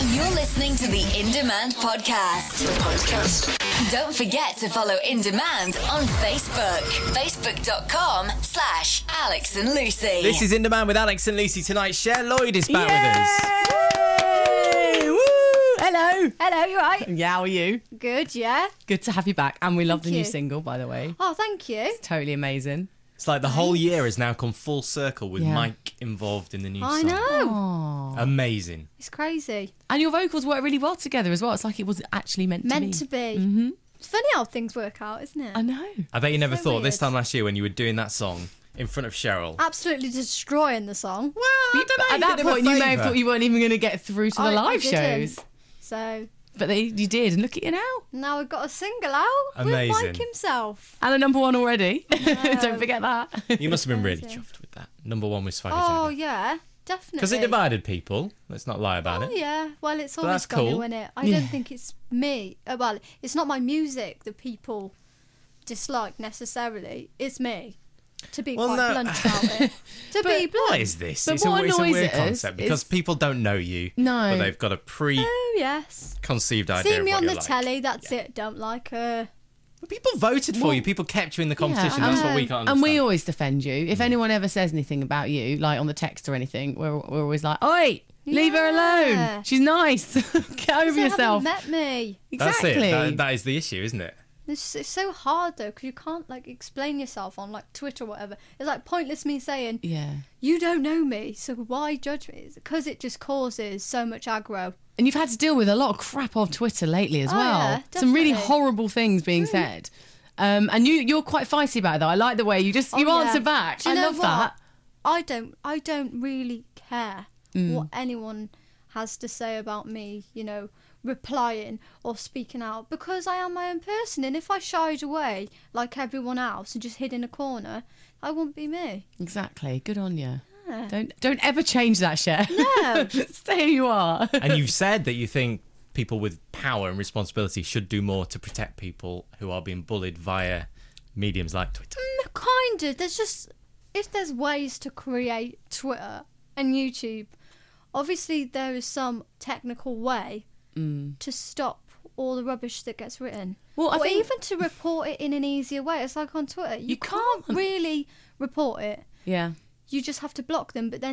You're listening to the In Demand podcast. Don't forget to follow In Demand on Facebook. Facebook.com/Alex and Lucy. This is In Demand with Alex and Lucy tonight. Cher Lloyd is back with us. Yay! Woo! Hello. Hello, you right? Yeah, how are you? Good, yeah. Good to have you back. And we love the Thank new you. single, by the way. Oh, thank you. Totally amazing. It's like the whole year has now come full circle with Yeah. Mike involved in the new I song. know. Oh. Amazing. It's crazy. And your vocals work really well together as well. It's like it was actually meant to be. Meant to be. Mm-hmm. It's funny how things work out, isn't it? I know. I bet you never So thought this weird. time last year when you were doing that song in front of Cheryl. Absolutely destroying the song. Well, I don't know. At that point, you may have thought you weren't even going to get through to the I live didn't. shows. So But you did, and look at you now. now we've got a single out Amazing. with Mike himself. And a number one already. Don't forget that. You must have been really Amazing. chuffed with that. Number one was Swagger Oh, Jagger. yeah, definitely. Because it divided people. Let's not lie about Oh, it. yeah. Well, it's But always that's got cool. you in it. I Yeah. don't think it's me. Well, it's not my music that people dislike necessarily. It's me. To be Well, quite no. blunt about it. To be blunt. What is this? But It's a what weird annoys us concept because is- people don't know you. No. But they've got a preconceived Oh, yes. idea See of me what on you're the like. telly, that's it. Don't like her. But people voted for you. People kept you in the competition. Yeah, That's I what we know. can't understand. And we always defend you. If anyone ever says anything about you, like on the text or anything, we're always like, "Oi, leave her alone. Yeah. She's nice. Get over They yourself." haven't met me. That's Exactly. it. That is the issue, isn't it? It's so hard though, because you can't like explain yourself on like Twitter or whatever. It's like pointless me saying Yeah. you don't know me, so why judge me? Because it just causes so much aggro. And you've had to deal with a lot of crap on Twitter lately as Oh, well. yeah, Some really definitely. horrible things being said. And you're quite feisty about it though. I like the way you Oh, yeah. answer back. Do you I know love what? that. I don't really care what anyone has to say about me, you know, replying or speaking out, because I am my own person, and if I shied away like everyone else and just hid in a corner, I wouldn't be me. Exactly. Good on you. Yeah. Don't ever change that, Cher. No. Stay who you are. And you've said that you think people with power and responsibility should do more to protect people who are being bullied via mediums like Twitter. Kind of. There's just, if there's ways to create Twitter and YouTube, obviously there is some technical way to stop all the rubbish that gets written. Well, I or think- even to report it in an easier way. It's like on Twitter. You can't can't. really report it. Yeah. You just have to block them, but then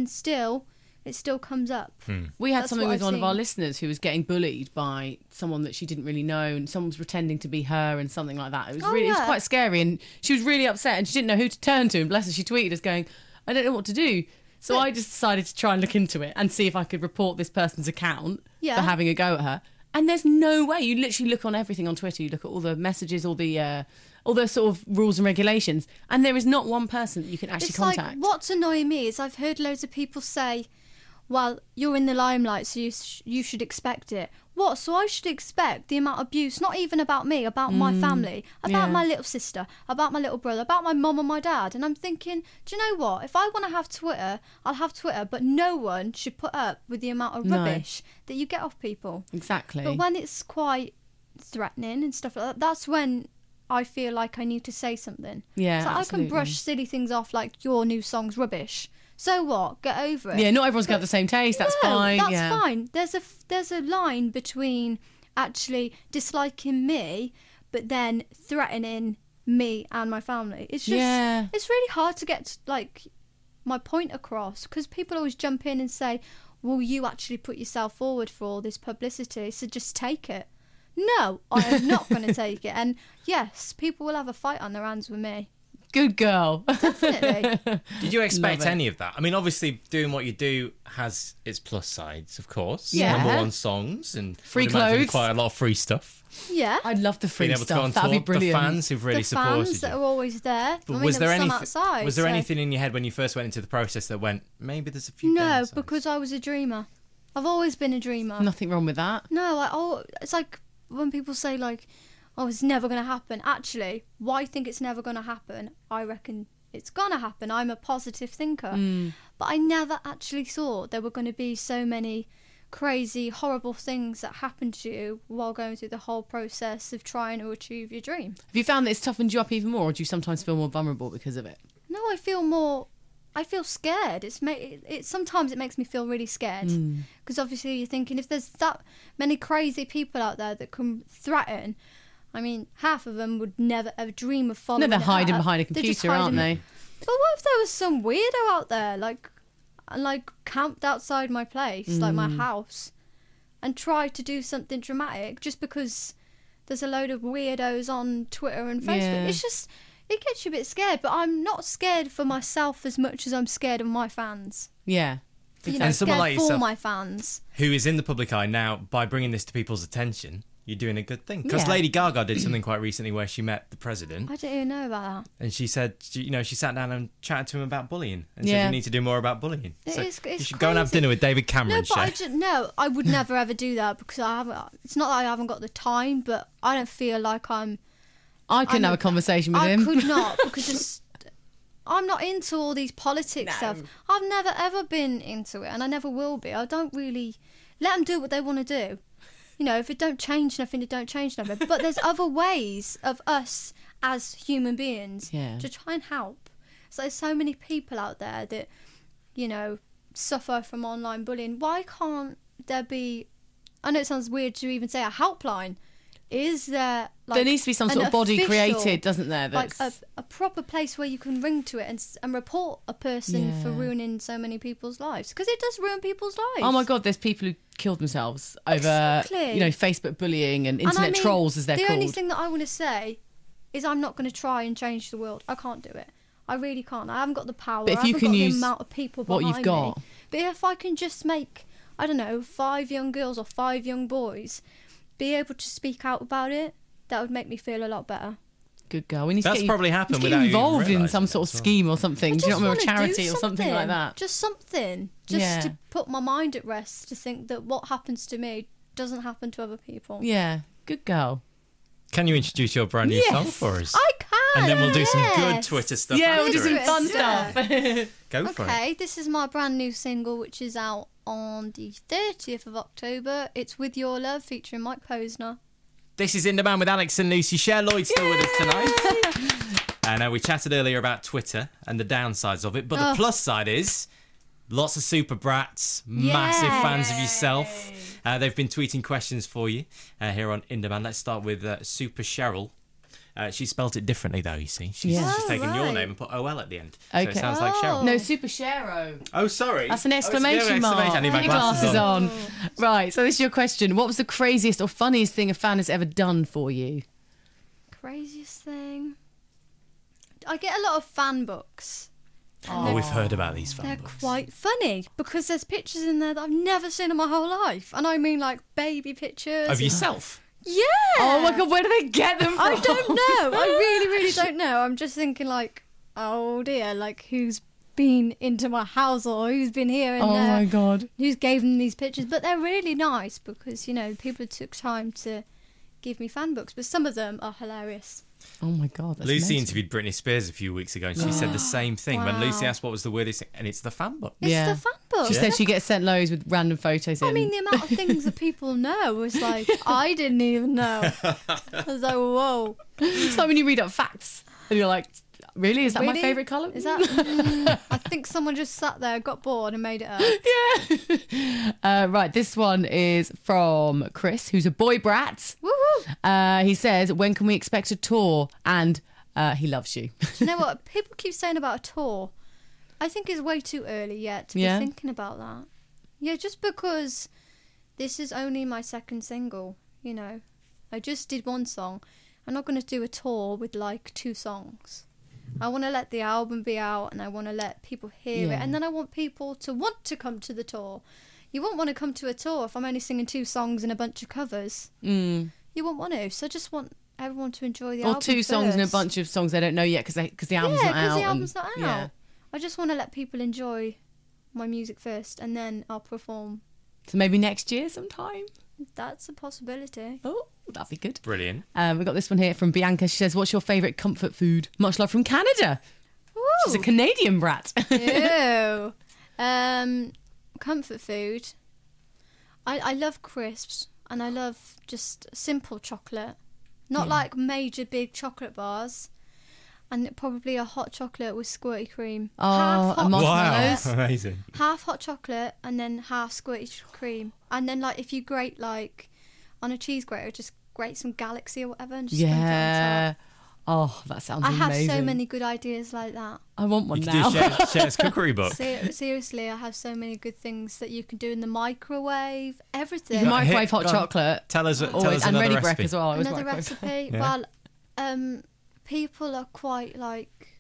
it still comes up. We had That's something what with I've one of our seen. listeners who was getting bullied by someone that she didn't really know, and someone was pretending to be her and something like that. It was Oh, really, it was yeah. quite scary, and she was really upset, and she didn't know who to turn to. And bless her, she tweeted us going, "I don't know what to do." So I just decided to try and look into it and see if I could report this person's account Yeah. for having a go at her. And there's no way. You literally look on everything on Twitter. You look at all the messages, all the sort of rules and regulations, and there is not one person that you can actually It's contact. like, what's annoying me is I've heard loads of people say, well, you're in the limelight, so you should expect it. What? So I should expect the amount of abuse, not even about me, about my family, about yeah. my little sister, about my little brother, about my mum and my dad. And I'm thinking, do you know what? If I want to have Twitter, I'll have Twitter, but no one should put up with the amount of No. rubbish that you get off people. Exactly. But when it's quite threatening and stuff like that, that's when I feel like I need to say something. Yeah, so I absolutely. can brush silly things off like your new song's rubbish. So what? Get over it. Yeah, not everyone's going to have the same taste. That's No, fine. That's yeah. fine. There's a line between actually disliking me, but then threatening me and my family. It's just Yeah. it's really hard to get like my point across, because people always jump in and say, "Well, you actually put yourself forward for all this publicity, so just take it." No, I am not going to take it. And yes, people will have a fight on their hands with me. Good girl. Definitely. Did you expect Love it. any of that? I mean, obviously, doing what you do has its plus sides, of course. Yeah. Number one songs and Free I'd imagine clothes. quite a lot of free stuff. Yeah. I'd love the free Being able to go on stuff. That'd tour. be brilliant. The fans who've really the supported fans that you. are always there. But I mean, was there some anything? outside, Was there so- anything in your head when you first went into the process that went, maybe there's a few? No, downsides? because I was a dreamer. I've always been a dreamer. Nothing wrong with that. No, it's like when people say like, "Oh, it's never going to happen." Actually, why I think it's never going to happen? I reckon it's going to happen. I'm a positive thinker. But I never actually thought there were going to be so many crazy, horrible things that happen to you while going through the whole process of trying to achieve your dream. Have you found that it's toughened you up even more, or do you sometimes feel more vulnerable because of it? No, I feel more I feel scared. Sometimes it makes me feel really scared because obviously you're thinking if there's that many crazy people out there that can threaten. I mean, half of them would never ever dream of following. No, they're hiding her. behind a They're just computer, aren't hiding- they? But what if there was some weirdo out there, like camped outside my place, like my house, and tried to do something dramatic just because there's a load of weirdos on Twitter and Facebook? Yeah. It's just, it gets you a bit scared. But I'm not scared for myself as much as I'm scared of my fans. Yeah. You know, And someone scared like for yourself- my fans. Who is in the public eye now, by bringing this to people's attention, you're doing a good thing. Because Yeah. Lady Gaga did something quite recently where she met the president I didn't even know about that. and she said, she sat down and chatted to him about bullying and said, Yeah. you need to do more about bullying. It's you should go and have crazy. dinner with David Cameron, No, but Shay. I would never ever do that because I haven't. It's not that I haven't got the time, but I don't feel like I couldn't I'm- have a conversation with I him. could not because I'm not into all these politics stuff. I've never ever been into it, and I never will be. I don't really let them do what they want to do. You know, if it don't change nothing, it don't change nothing. But there's other ways of us as human beings Yeah. to try and help. So there's so many people out there that, you know, suffer from online bullying. Why can't there be? I know it sounds weird to even say a helpline. Is there? Like, There needs to be some an sort of body official- created, doesn't there? like That's... a proper place where you can ring to it and report a person for Yeah. ruining so many people's lives, because it does ruin people's lives. Oh my God, there's people who killed themselves over, Exactly. Facebook bullying and And internet I mean, trolls, as they're the called. only thing that I want to say is I'm not going to try and change the world. I can't do it. I really can't. I haven't got the power. But if I you haven't can got use the amount of people what behind you've got. me. But if I can just make, I don't know, 5 young girls or 5 young boys be able to speak out about it, that would make me feel a lot better. Good girl. We need That's to get probably you, happened we need to get you without you involved in realising some it sort of as well. scheme or something. I Do you know just what I mean? wanna Or do charity or something like that. Just something. Just Yeah. to put my mind at rest, to think that what happens to me doesn't happen to other people. Yeah. Good girl. Can you introduce your brand new Yes. song for us? I can. And then we'll do some good yes. Twitter stuff Yeah, we'll do after some it. fun Yeah. stuff. Go for it. Okay, this is my brand new single, which is out on the 30th of October. It's With Your Love, featuring Mike Posner. This is In Demand with Alex and Lucy. Cher Lloyd's still with us tonight. And we chatted earlier about Twitter and the downsides of it, but the plus side is lots of super brats, massive fans of yourself. They've been tweeting questions for you here on In Demand. Let's start with Super Cheryl. She spelt it differently, though, you see. She's Oh, taken your right. name and put OL at the end. So Okay. it sounds like Cheryl. No, Super Shero. Oh, sorry. That's an Oh, it's exclamation mark. I need my Put your glasses on. Right, so this is your question. What was the craziest or funniest thing a fan has ever done for you? Craziest thing. I get a lot of fan books. Oh, we've heard about these fan They're books. quite funny because there's pictures in there that I've never seen in my whole life. And I mean like baby pictures. Of yourself? Yeah. Oh my God, where do they get them from? I don't know. I really, really don't know. I'm just thinking like, oh dear, like who's been into my house or who's been here and Oh there. my God. Who's gave them these pictures. But they're really nice because, you know, people took time to give me fan books. But some of them are hilarious. Oh my God. That's Lucy amazing. interviewed Britney Spears a few weeks ago and she said the same thing. When Wow. Lucy asked what was the weirdest thing, and it's the fan book. It's Yeah. the fan book. She said she gets sent loads with random photos in. I mean, the amount of things that people know is like, I didn't even know. I was like, whoa. it's like when you read up facts and you're like, really? Is that my Really? favourite colour? Is that? I think someone just sat there, got bored, and made it up. Yeah. Right, this one is from Chris, who's a boy brat. Woohoo! He says, when can we expect a tour? And he loves you. You know what? People keep saying about a tour. I think it's way too early yet to Yeah? be thinking about that. Yeah, just because this is only my second single, you know. I just did one song. I'm not going to do a tour with like 2 songs. I want to let the album be out and I want to let people hear Yeah. it. And then I want people to want to come to the tour. You won't want to come to a tour if I'm only singing 2 songs and a bunch of covers. Mm. You won't want to. So I just want everyone to enjoy the Or album 2 songs and a first. bunch of songs they don't know yet because the album's Yeah, not out. because the and- album's not out. Yeah. I just want to let people enjoy my music first and then I'll perform. So maybe next year sometime? That's a possibility. Oh, that'd be good. Brilliant. We've got this one here from Bianca. She says, what's your favourite comfort food? Much love from Canada. She's a Canadian brat. Ew. Comfort food. I love crisps and I love just simple chocolate. Not like major big chocolate bars. and probably a hot chocolate with squirty cream. Oh, half and hot marshmallows. Wow, amazing. half hot chocolate and then half squirty cream. And then like if you grate like on a cheese grater, just grate some Galaxy or whatever and just sprinkle it on Yeah. top. Oh, that sounds I have amazing. so many good ideas like that. I want one You could now. do Cher's cookery book. Seriously, I have so many good things that you can do in the microwave. Everything. You microwave hot Go on. chocolate. Tell us Always, and another ready recipe. break as well. I always Another microwave. recipe. Yeah. Well, people are quite like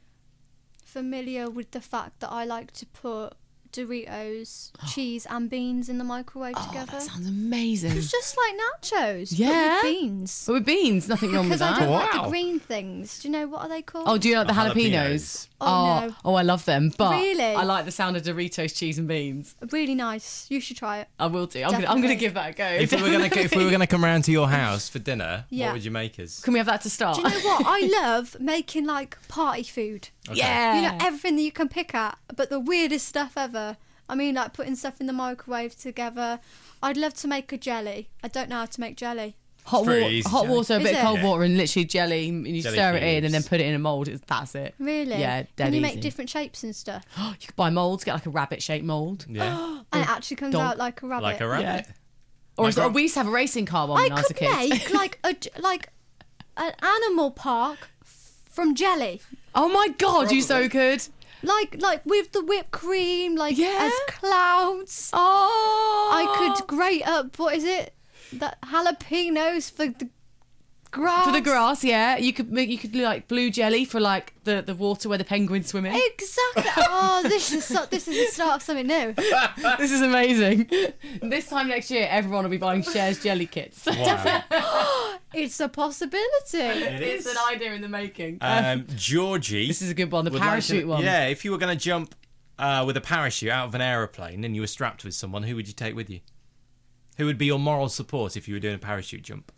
familiar with the fact that I like to put Doritos, cheese, and beans in the microwave Oh, together. that sounds amazing. It's just like nachos. but Yeah. with beans. But with beans, nothing wrong with Because I that. don't like the Wow. green things. Do you know what are they called? Oh, do you like the jalapenos? Jalapenos. Oh, no. Oh, I love them. But Really? I like the sound of Doritos, cheese, and beans. Really nice. You should try it. I will do. I'm gonna Definitely. give that a go. If we were gonna come round to your house for dinner, Yeah. what would you make us? Can we have that to start? Do you know what? I love making like party food. Okay. Yeah. You know, everything that you can pick at, but the weirdest stuff ever. I mean, like putting stuff in the microwave together. I'd love to make a jelly. I don't know how to make jelly. hot pretty water, easy, hot jelly. water, a Is bit of it? cold Yeah. water, and literally jelly. And you Jelly stir it in and then cubes. put it in a mold. That's it. Really? Yeah, dead Can you easy. make different shapes and stuff? You could buy molds. Get like a rabbit-shaped mold. Yeah, And it actually comes dog. out like a rabbit. like a rabbit. Or My is it- gran- we used to have a racing car one I when I was a could kid. make like an animal park from jelly. Oh my god, you so good. Like with the whipped cream, like Yeah. as clouds. Oh, I could grate up, what is it? That jalapenos for the grass. for the grass. Yeah, you could do like blue jelly for like the water where the penguins swim in. Exactly. Oh, this is the start of something new. This is amazing. This time next year, everyone will be buying Cher's jelly kits. Wow. It's a possibility. It It's is. an idea in the making. Georgie. This is a good one, the would like parachute to- one. Yeah, if you were going to jump with a parachute out of an aeroplane and you were strapped with someone, who would you take with you? Who would be your moral support if you were doing a parachute jump?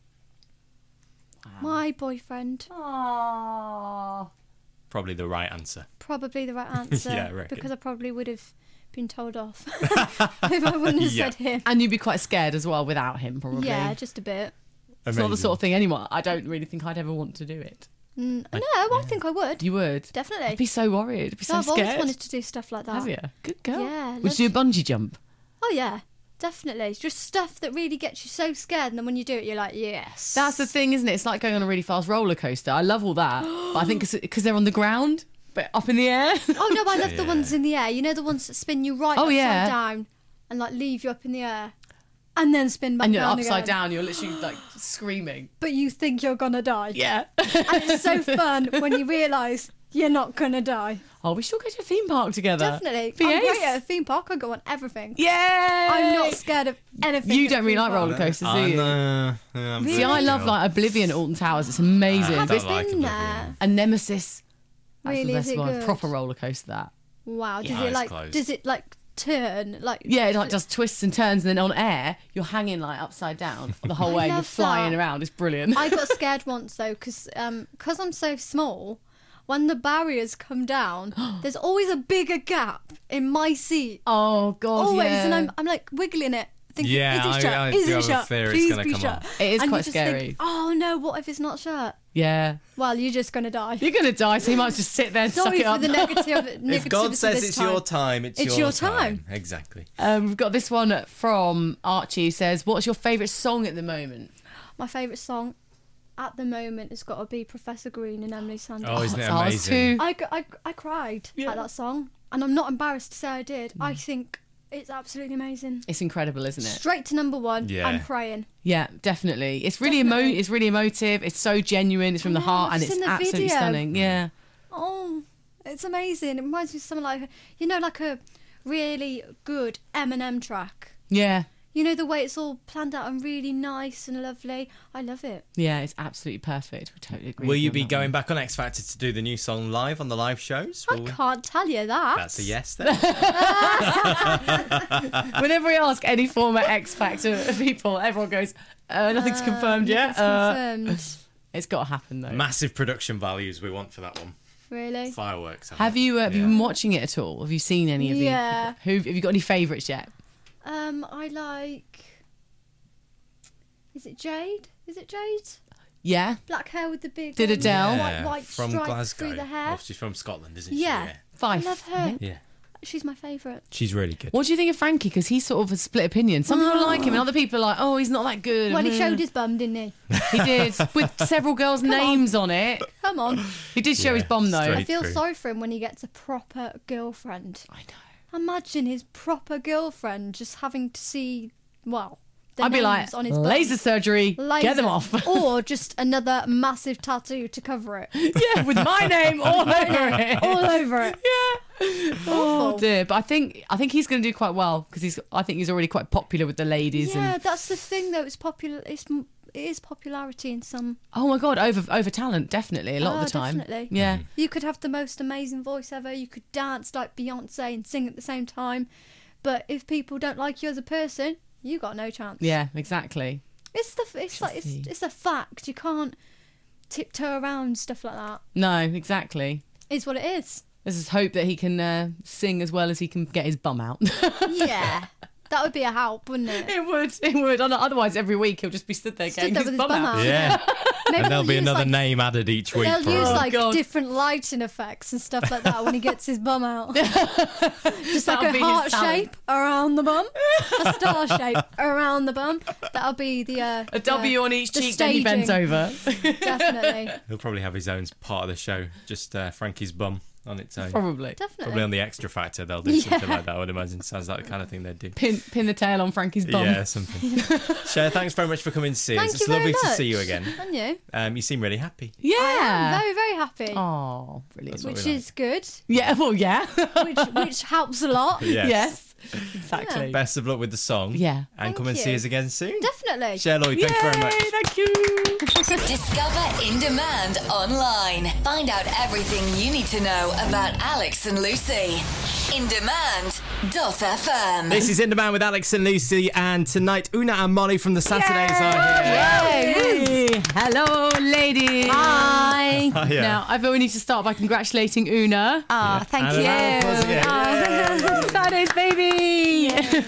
My boyfriend. Aww. Probably the right answer. Probably the right answer. Yeah, I reckon. because I probably would have been told off if I wouldn't have Yeah. said him. And you'd be quite scared as well without him, probably. Yeah, just a bit. It's not the sort of thing anyone. I don't really think I'd ever want to do it. No, I think I would. You would? Definitely. I'd be so worried. I'd be so I've always scared. wanted to do stuff like that. Have you? Good girl. Yeah, Would you do a bungee jump? Oh yeah, definitely. It's just stuff that really gets you so scared, and then when you do it, you're like, yes. That's the thing, isn't it? It's like going on a really fast roller coaster. I love all that, but I think because they're on the ground, but up in the air. Oh no, I love the Yeah. ones in the air. You know the ones that spin you right Oh, upside yeah. down and like leave you up in the air, and then spin back And you're down upside again. down. You're literally like screaming. But you think you're gonna die. Yeah. And it's so fun when you realise you're not gonna die. Oh, we should go to a theme park together. Definitely. Be I'm ace. great at a theme park. I go on everything. Yeah. I'm not scared of anything. You at a don't really theme like park. roller coasters, do you? Really? See, I love like Oblivion at Alton Towers. It's amazing. I But don't like been Oblivion. there. and Nemesis. That's Really, the is best it one. good? Proper roller coaster. That. Wow. Does Yeah, it it's like? closed. Does it like turn? Like Yeah, it like does twists and turns, and then on air you're hanging like upside down the whole I way. You're love flying that. around. It's brilliant. I got scared once though, because I'm so small. When the barriers come down, there's always a bigger gap in my seat. Oh god, Always, yeah. and I'm like wiggling it, thinking, Yeah, is it shut? I Is do it have a shut? fear it's Please gonna be come shut. off. It is And you quite just scary. Think, oh no, what if it's not shut? Yeah, Well, you're just gonna die. you're gonna die, so you might just sit there and suck Sorry it for up. the negativity. If God says this it's time. your time, it's It's your time. Exactly. We've got this one from Archie. Who says, "What's your favourite song at the moment?" My favourite song at the moment has got to be Professor Green and Emily Sanders. Oh, isn't it it's ours amazing? too. I cried Yeah. at that song, and I'm not embarrassed to say I did. I think it's absolutely amazing. It's incredible, isn't it? Straight to number one. Yeah. I'm praying. Yeah, definitely. It's really Definitely. it's really emotive. It's so genuine. It's from the know, heart, I've and it's seen the absolutely video. stunning. Yeah. Oh, it's amazing. It reminds me of something like, like a really good Eminem track. Yeah. You know, the way it's all planned out and really nice and lovely. I love it. Yeah, it's absolutely perfect. We totally agree. Will with you on be that going one. back on X Factor to do the new song live on the live shows? I can't tell you that. That's a yes then. Whenever we ask any former X Factor people, everyone goes, "Nothing's confirmed yet." It's confirmed. It's got to happen though. Massive production values we want for that one. Really? Fireworks. Have you been watching it at all? Have you seen any of Yeah. the? Have you got any favourites yet? I like. Is it Jade? Is it Jade? Yeah. Black hair with the big Did Adele. white from stripe Glasgow. through the hair. Oh, she's from Scotland, isn't Yeah. she? Fife. I love her. Yeah. She's my favourite. She's really good. What do you think of Frankie? Because he's sort of a split opinion. Some people like him, and other people are like, oh, he's not that good. Well, he showed his bum, didn't he? He did, with several girls' names on it. Come on. He did show Yeah, his bum though. straight. I feel True. sorry for him when he gets a proper girlfriend. I know. Imagine his proper girlfriend just having to see, well, the I'd be like, names on his bum. laser surgery, Laser. get them off. Or just another massive tattoo to cover it. Yeah, with my name all over it. All over it. Yeah. Oh Awful. dear, but I think he's going to do quite well because I think he's already quite popular with the ladies. Yeah, And that's the thing though. It's popular. It is popularity in some. oh my god, over talent definitely a lot of the time. Definitely. Yeah. You could have the most amazing voice ever. You could dance like Beyonce and sing at the same time. But if people don't like you as a person, you got no chance. Yeah, exactly. It's a fact. You can't tiptoe around stuff like that. No, exactly. It's what it is. Let's just hope that he can sing as well as he can get his bum out. Yeah. That would be a help, wouldn't it? It would. Otherwise, every week he'll just be stood there Stood getting there his with bum out. Yeah. Maybe And there'll they'll be use, another like, name added each week. They'll use probably. like God. different lighting effects and stuff like that when he gets his bum out. Just That'll like be a his heart talent. shape around the bum, a star shape around the bum. That'll be the A W on each the cheek, then he bends staging. over. Definitely, He'll probably have his own part of the show, just Frankie's bum on its own. Probably. definitely. Probably on the Extra Factor, they'll do something like that, I would imagine. Sounds like the kind of thing they'd do. Pin the tail on Frankie's bum. Yeah, something. Cher, thanks very much for coming to see us. Thank It's you very lovely to much. see you again. And you? You seem really happy. I am Yeah. very, very happy. Oh, brilliant. That's what which we like. is good. Yeah, well, yeah. Which helps a lot. Yes. Yes, exactly. Best of luck with the song. Yeah. And Thank come and see you. us again soon. Definitely. Cher Lloyd, thank you very much. Yay, thank you. Discover In Demand online. Find out everything you need to know about Alex and Lucy. InDemand.fm. This is In Demand with Alex and Lucy, and tonight Una and Molly from the Saturdays are here. Yay. Hello, ladies. Hi. Oh, yeah. Now, I feel we need to start by congratulating Una. Oh, thank And a round of applause you. again. Saturdays, baby.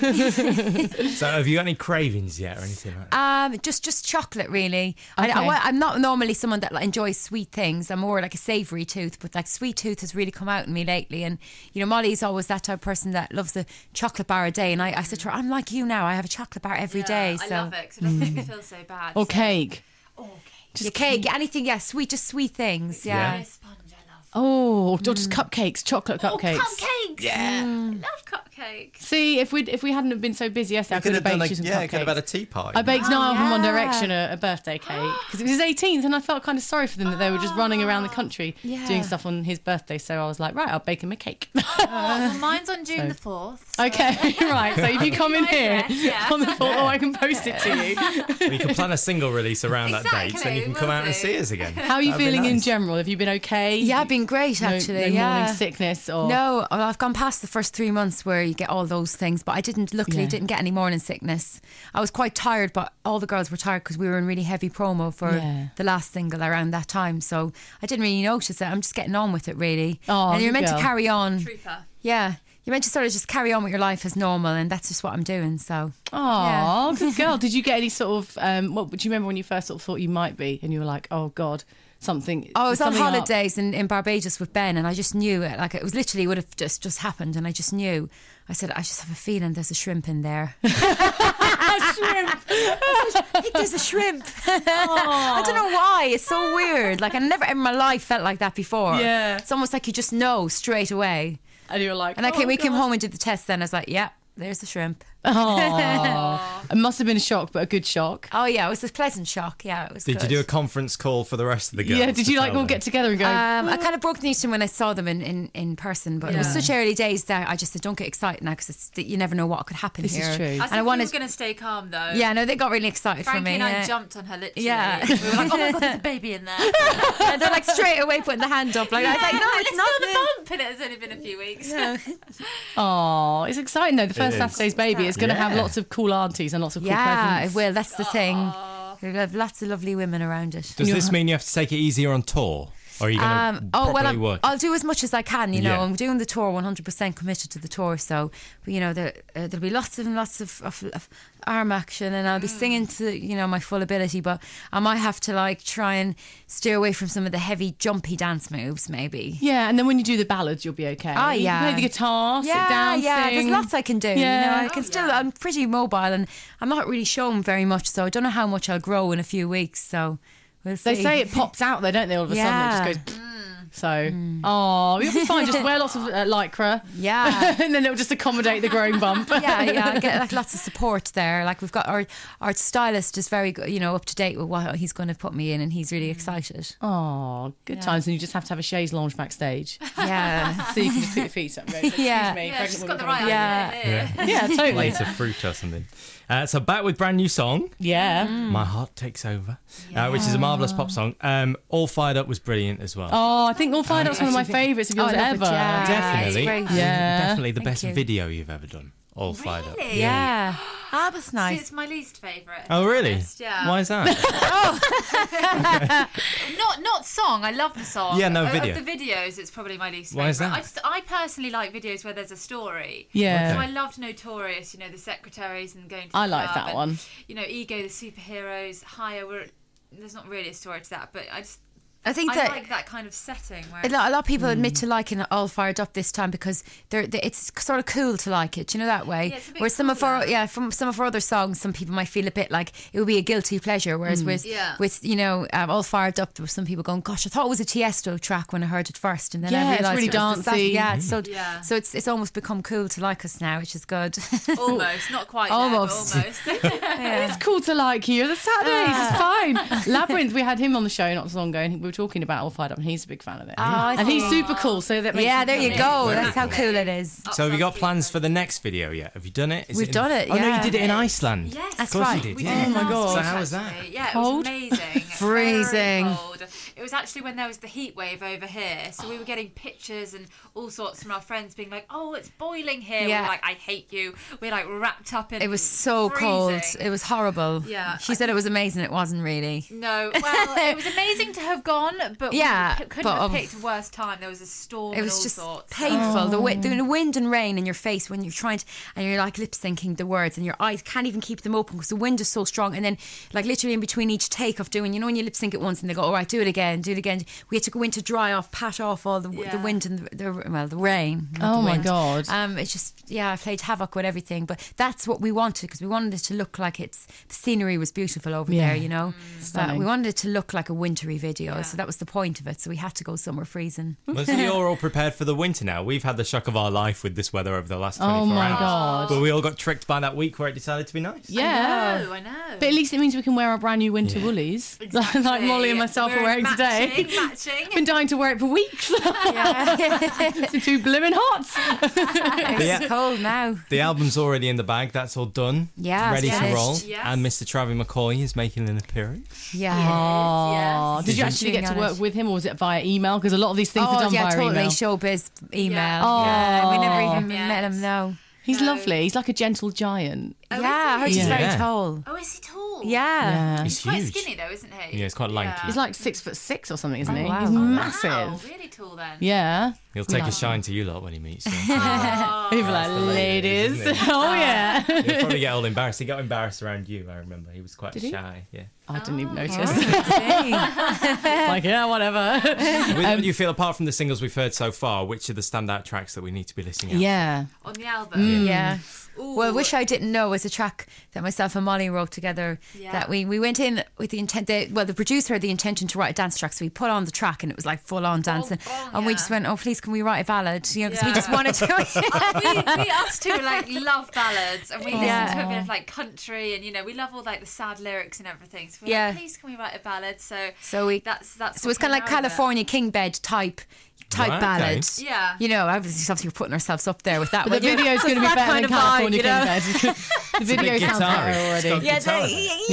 So, have you got any cravings yet or anything like that? Just chocolate, really. Okay. I'm not normally someone that like, enjoys sweet things. I'm more like a savoury tooth, but like sweet tooth has really come out in me lately. And you know, Molly's always that type of person that loves a chocolate bar a day. And I said to her, I'm like you now. I have a chocolate bar every day. I So love it because it doesn't make me feel so bad. Or cake. just cake, anything, yeah, just sweet things, yeah. Yeah. Sponge, I love. Oh, or just cupcakes, chocolate cupcakes. Cupcakes. Yeah. I love cupcakes. See, if we hadn't have been so busy yesterday, I could have baked you some could have cupcakes. had a tea party. I baked Niall from One yeah. Direction a birthday cake because it was his 18th, and I felt kind of sorry for them that they were just running around the country Yeah. doing stuff on his birthday. So I was like, right, I'll bake him a cake. Well, mine's on June the 4th. Okay, right. So if you come in My here address, yeah. on the 4th, I can post it to you. We can plan a single release around that date, Exactly, then you can we come will out and do. see us again. How are you That'd be feeling in nice. general? Have you been okay? Yeah, I've been great, actually, No yeah. morning sickness or No, well, I've gone past the first 3 months where you get all those things, but I luckily Yeah. didn't get any morning sickness. I was quite tired, but all the girls were tired because we were in really heavy promo for Yeah. the last single around that time. So I didn't really notice it. I'm just getting on with it, really. Oh, and you're good meant girl. to carry on. Trooper. Yeah. You're meant to sort of just carry on with your life as normal, and that's just what I'm doing. So Oh, good girl. Did you get any sort of what do you remember when you first sort of thought you might be and you were like, oh God, something I was on something up? holidays in Barbados with Ben, and I just knew it. Like, it was literally would have just happened, and I just knew. I said, I just have a feeling there's a shrimp in there. I think there's a shrimp. I don't know why. It's so weird. Like, I never in my life felt like that before. Yeah. It's almost like you just know straight away. And you were like, And oh, we came God. home and did the test. Then I was like, yeah, there's the shrimp. Oh, it must have been a shock, but a good shock. Oh yeah, it was a pleasant shock. Yeah, it was. Did good. you do a conference call for the rest of the girls? Yeah, did to you like tell all them? get together and go? I kind of broke the news to them when I saw them in person, but it was Yeah. such early days that I just said, don't get excited now because you never know what could happen This here. is true. I And think I we wanted, were going to stay calm though. yeah, no, they got really excited for Frankie me. and I yeah. jumped on her literally. Yeah. We were like, oh my God, there's a baby in there. And they're like straight away putting the hand up. Like I was like, no, it's Let's not. feel the bump. And it has only been a few weeks. Oh, it's exciting though. The first is. Saturday's baby is going to have Yeah. lots of cool aunties and lots of cool Yeah, presents. it will. That's the thing. We have lots of lovely women around it. Does this mean you have to take it easier on tour? Or are you going to properly work? I'll do as much as I can. You know, Yeah. I'm doing the tour, 100% committed to the tour. So, you know, there'll be lots and lots of arm action, and I'll be singing to, you know, my full ability. But I might have to like try and steer away from some of the heavy, jumpy dance moves, maybe. Yeah, and then when you do the ballads, you'll be okay. Oh, You yeah. can play the guitar, sit Yeah, down, yeah. sing. There's lots I can do. Yeah. You know, I can still. I'm pretty mobile, and I'm not really shown very much. So I don't know how much I'll grow in a few weeks. So we'll see. They say it pops out though, don't they? All of a sudden, it just goes. So, oh, you'll be fine. Just wear lots of lycra. Yeah. And then it'll just accommodate the growing bump. yeah, I get like lots of support there. Like we've got our stylist is very good, you know, up to date with what he's going to put me in, and he's really excited. Oh, good times. And you just have to have a chaise lounge backstage. Yeah. So you can just put your feet up and go, excuse Yeah. me, Yeah, pregnant she's woman got the right coming. idea. Yeah. Yeah, totally. Plate of fruit or something. So back with brand new song, Yeah. My Heart Takes Over, which is a marvellous pop song. All Fired Up was brilliant as well. Oh, I think All Fired Up's one of my favourites of yours I love it, ever. yeah. Definitely. It's great. Yeah. Definitely the Thank best you. video you've ever done. All Fired Up. Really? Yeah. Ah, that's See, nice. it's my least favourite. Oh, really? Yeah. Why is that? Not song. I love the song. Yeah, no, Of video. the videos, it's probably my least Why is favourite. that? I personally like videos where there's a story. Yeah. So I loved Notorious, you know, the secretaries and going to the I like club that and, one. You know, Ego, the superheroes, Higher. There's not really a story to that, but I think I that like that kind of setting. Where a lot of people admit to liking it All Fired Up this time because it's sort of cool to like it, you know, that way. Yeah, it's a bit whereas some of our cooler. from some of our other songs, some people might feel a bit like it would be a guilty pleasure. Whereas with you know All Fired Up, there were some people going, "Gosh, I thought it was a Tiesto track when I heard it first," and then Yeah, I it's realised really it was the dancey. Yeah, it's so Yeah. it's almost become cool to like us now, which is good. almost, not quite Almost. there, but almost. It's cool to like you. The Saturdays, it's fine. Labyrinth, we had him on the show not so long ago, and we were talking about All Fired Up, and he's a big fan of it. I And he's see. super cool, so that makes Yeah, it there you really go. Very That's how cool. cool it is. So have you got plans for the next video yet? Have you done it? Is We've done it, Oh no, yeah. you did it in Iceland. Yes, That's Of course right. you did. We Yeah. did it Oh my last God. So week, how was that? actually. Yeah, it Cold? was amazing. Freezing. Very cold. It was actually when there was the heat wave over here, so we were getting pictures and all sorts from our friends being like, "Oh, it's boiling here." Yeah. We're like, "I hate you." We're like wrapped up in. It was so cold. freezing. It was horrible. Yeah. She said it was amazing. It wasn't really. No, well, it was amazing to have gone, but Yeah, we couldn't but, have picked a worse time. There was a storm. It was and all just sorts. painful. The wind and rain in your face when you're trying to, and you're like lip syncing the words, and your eyes can't even keep them open because the wind is so strong. And then, like literally in between each take of doing, you know, when you lip sync it once and they go, "All right, do it again, do it again." We had to go in to dry off, pat off all the Yeah. wind and the rain. not Oh the my wind. God. It's just I played havoc with everything, but that's what we wanted because we wanted it to look like the scenery was beautiful over Yeah. there, you know. Stunning. We wanted it to look like a wintry video, so that was the point of it. So we had to go somewhere freezing. Well, so you're all prepared for the winter now. We've had the shock of our life with this weather over the last 24 Oh my hours. God. But we all got tricked by that week where it decided to be nice. Yeah. I know. But at least it means we can wear our brand new winter woolies. Exactly. Like Molly and myself are wearing today. Matching. Been dying to wear it for weeks. It's too blooming hot. It's cold now. The album's already in the bag. That's all done. Yeah, Ready it's to finished. roll. Yes. And Mr. Travis McCoy is making an appearance. Yeah. Oh, did you Yes. actually get to On work it. with him, or was it via email? Because a lot of these things are Oh done yeah, via totally. email. Showbiz email. Yeah. Yeah, we never even Yes. met him. No. He's No. lovely. He's like a gentle giant. Oh, yeah, I heard is he? he's very Yeah. tall. Oh, is he tall? Yeah. Yeah. He's Quite huge. skinny though, isn't he? Yeah, he's quite lanky. He's like 6'6" or something, isn't he? wow. He's Oh, wow. massive. Wow, really tall then. Yeah. He'll take Yeah. a shine to you lot when he meets you. Oh. He'll be like, the ladies, ladies. isn't it? Oh, yeah. He'll probably get all embarrassed. He got embarrassed around you, I remember. He was quite Did he? shy. Yeah. I didn't even notice. Hey. Like, yeah, whatever. What do you feel, apart from the singles we've heard so far, which are the standout tracks that we need to be listening out? Yeah. On the album. Yeah. Ooh. Well, Wish I Didn't Know was a track that myself and Molly wrote together. Yeah. That we went in with the intent. The producer had the intention to write a dance track, so we put on the track and it was like full on dancing. And we yeah. just went, "Oh, please, can we write a ballad?" You know, because we Yeah. just wanted to. we us two like love ballads and we listen Yeah. to a bit of like country and you know we love all like the sad lyrics and everything. So we're Yeah. like, please can we write a ballad? So So we. that's So it's kind of like California King Bed type Right, okay. ballad. Yeah. You know, obviously we're putting ourselves up there with that. But the one. video's So going to it's be that better kind than of vibe, California you know? King Bed. The video bit sounds guitar-y. better It's got already. Yeah, guitar. yeah, Yeah.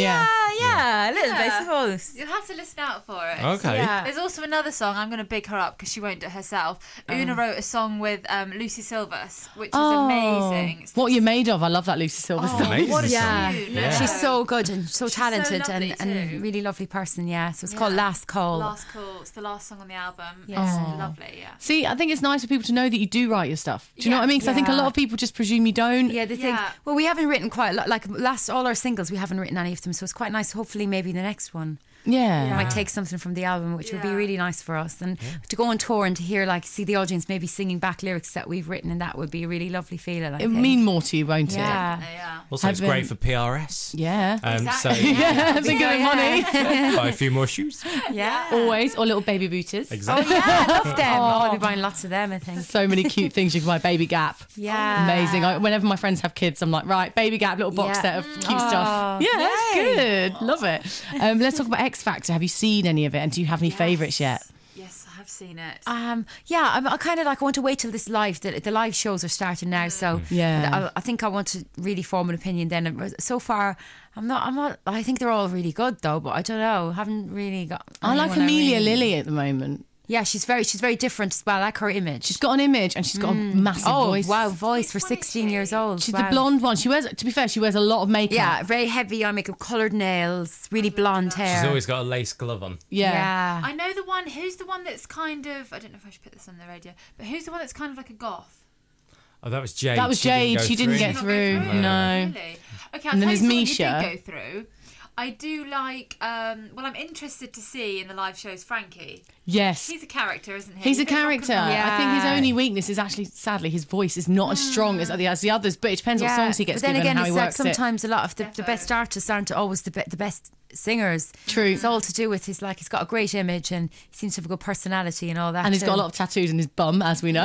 yeah, a little bit, I suppose. You'll have to listen out for it. Okay. Yeah. There's also another song. I'm going to big her up because she won't do it herself. Una wrote a song with Lucy Silvers, which is amazing. It's What You're Made Of. I love that Lucy Silver song. Amazing what a song. Yeah. tune. Yeah. She's so good and so She's so talented lovely and too. really lovely person, yeah. So it's called Last Call. Last Call. It's the last song on the album. Yeah. It's lovely. Yeah. See, I think it's nice for people to know that you do write your stuff. Do you know what I mean? Because I think a Yeah. lot of people just presume you don't. Yeah, they think, Yeah. well, we haven't written quite a lot. Like all our singles, we haven't written any of them. So it's quite nice. Hopefully, maybe the next one Yeah. might take something from the album, which would be Yeah. really nice for us. And to go on tour and to hear, like, see the audience maybe singing back lyrics that we've written, and that would be a really lovely feeling. I It'll think. mean more to you, won't it? Yeah. Yeah. Also, it's Have great been- for PRS. Yeah. Exactly. Yeah, think of the money. Buy a few more shoes. Yeah. Always. Or little baby booters. Exactly. Oh, yeah, I love them. I'll be buying lots of them, I think. So many cute things you can buy. Baby Gap. Yeah. Amazing. Whenever my friends have kids, I'm like, right, Baby Gap, little box Yeah. set of cute stuff. Yeah, that's yay. good. Love it. Let's talk about X Factor. Have you seen any of it? And do you have any favourites yet? Yes, I have seen it. Yeah, I kind of like want to wait till this the live shows are starting now. So Yeah. I think I want to really form an opinion then. So far, I'm not. I think they're all really good though, but I don't know. Haven't really got. I like anyone Amelia really- Lilly at the moment. Yeah, she's very different as well. I like her image. She's got an image and she's got a massive voice. Wow, voice for Which one is 16 she? years old. She's Wow. the blonde one. She wears, to be fair, she wears a lot of makeup. Yeah, very heavy eye makeup, coloured nails, really blonde hair. She's always got a lace glove on. Yeah. I know the one. Who's the one that's kind of? I don't know if I should put this on the radio, but who's the one that's kind of like a goth? Oh, that was Jade. That was Jade. She didn't get Not through. go through? No. Really? Okay, I'll And then tell you there's someone Misha. who did go through. I do like. Well, I'm interested to see in the live shows Frankie. Yes. He's a character, isn't he? He's a bit rock and character. roll. I think his Yeah. only weakness is actually, sadly, his voice is not as strong as the others, but it depends what songs he gets but then given again, and how he it's like works it. sometimes a lot of the best artists aren't always the best singers. True. It's all to do with he's got a great image and he seems to have a good personality and all that. And he's got a too. lot of tattoos in his bum, as we know.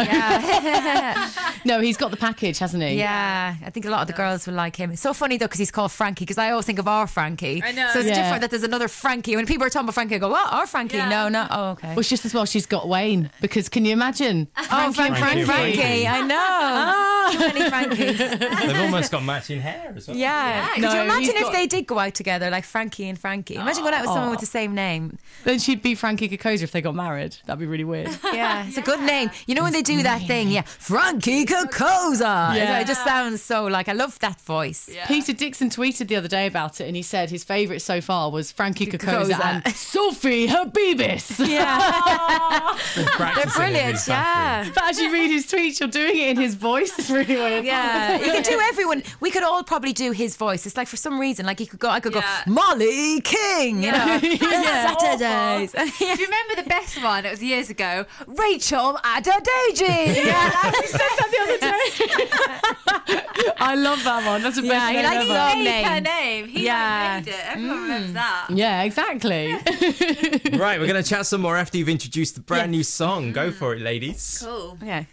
Yeah. No, he's got the package, hasn't he? Yeah, I think a lot of the girls will like him. It's so funny though because he's called Frankie because I always think of our Frankie. I know. So it's Yeah. different that there's another Frankie. When people are talking about Frankie, I go, what? Our Frankie? Yeah. No, no. Oh, okay. Well, it's just as well she's got Wayne, because can you imagine? Oh, Frankie and Frankie. Frankie. I know. Too many Frankies. They've almost got matching hair as well. Yeah. Could No, you imagine he's if got- they did go out together, like Frankie and Frankie? Imagine going out with someone with the same name. Then she'd be Frankie Kokoza if they got married. That'd be really weird. Yeah, it's a good name. You know when they do that thing, yeah, Frankie Kokoza. Yeah. It just sounds so like I love that voice. Peter Dixon tweeted the other day about it, and he said his favourite so far was Frankie Kokoza Kokoza. and Sophie Habibis. Yeah, They're brilliant. Yeah. But as you read his tweets, you're doing it in his voice. It's really weird. Yeah, you could do everyone. We could all probably do his voice. It's like for some reason, like I could go Yeah. Molly King, you know, Yeah. Saturdays. Do you remember the best one? It was years ago. Rachel Adedeji. Yeah, We said that the other day. I love that one. That's the best Yeah, he name likes ever. long made her names. name. He Yeah. made it. Everyone remembers that. Yeah, exactly. Right, we're going to chat some more after you've introduced the brand new song. Go for it, ladies. Cool. Okay.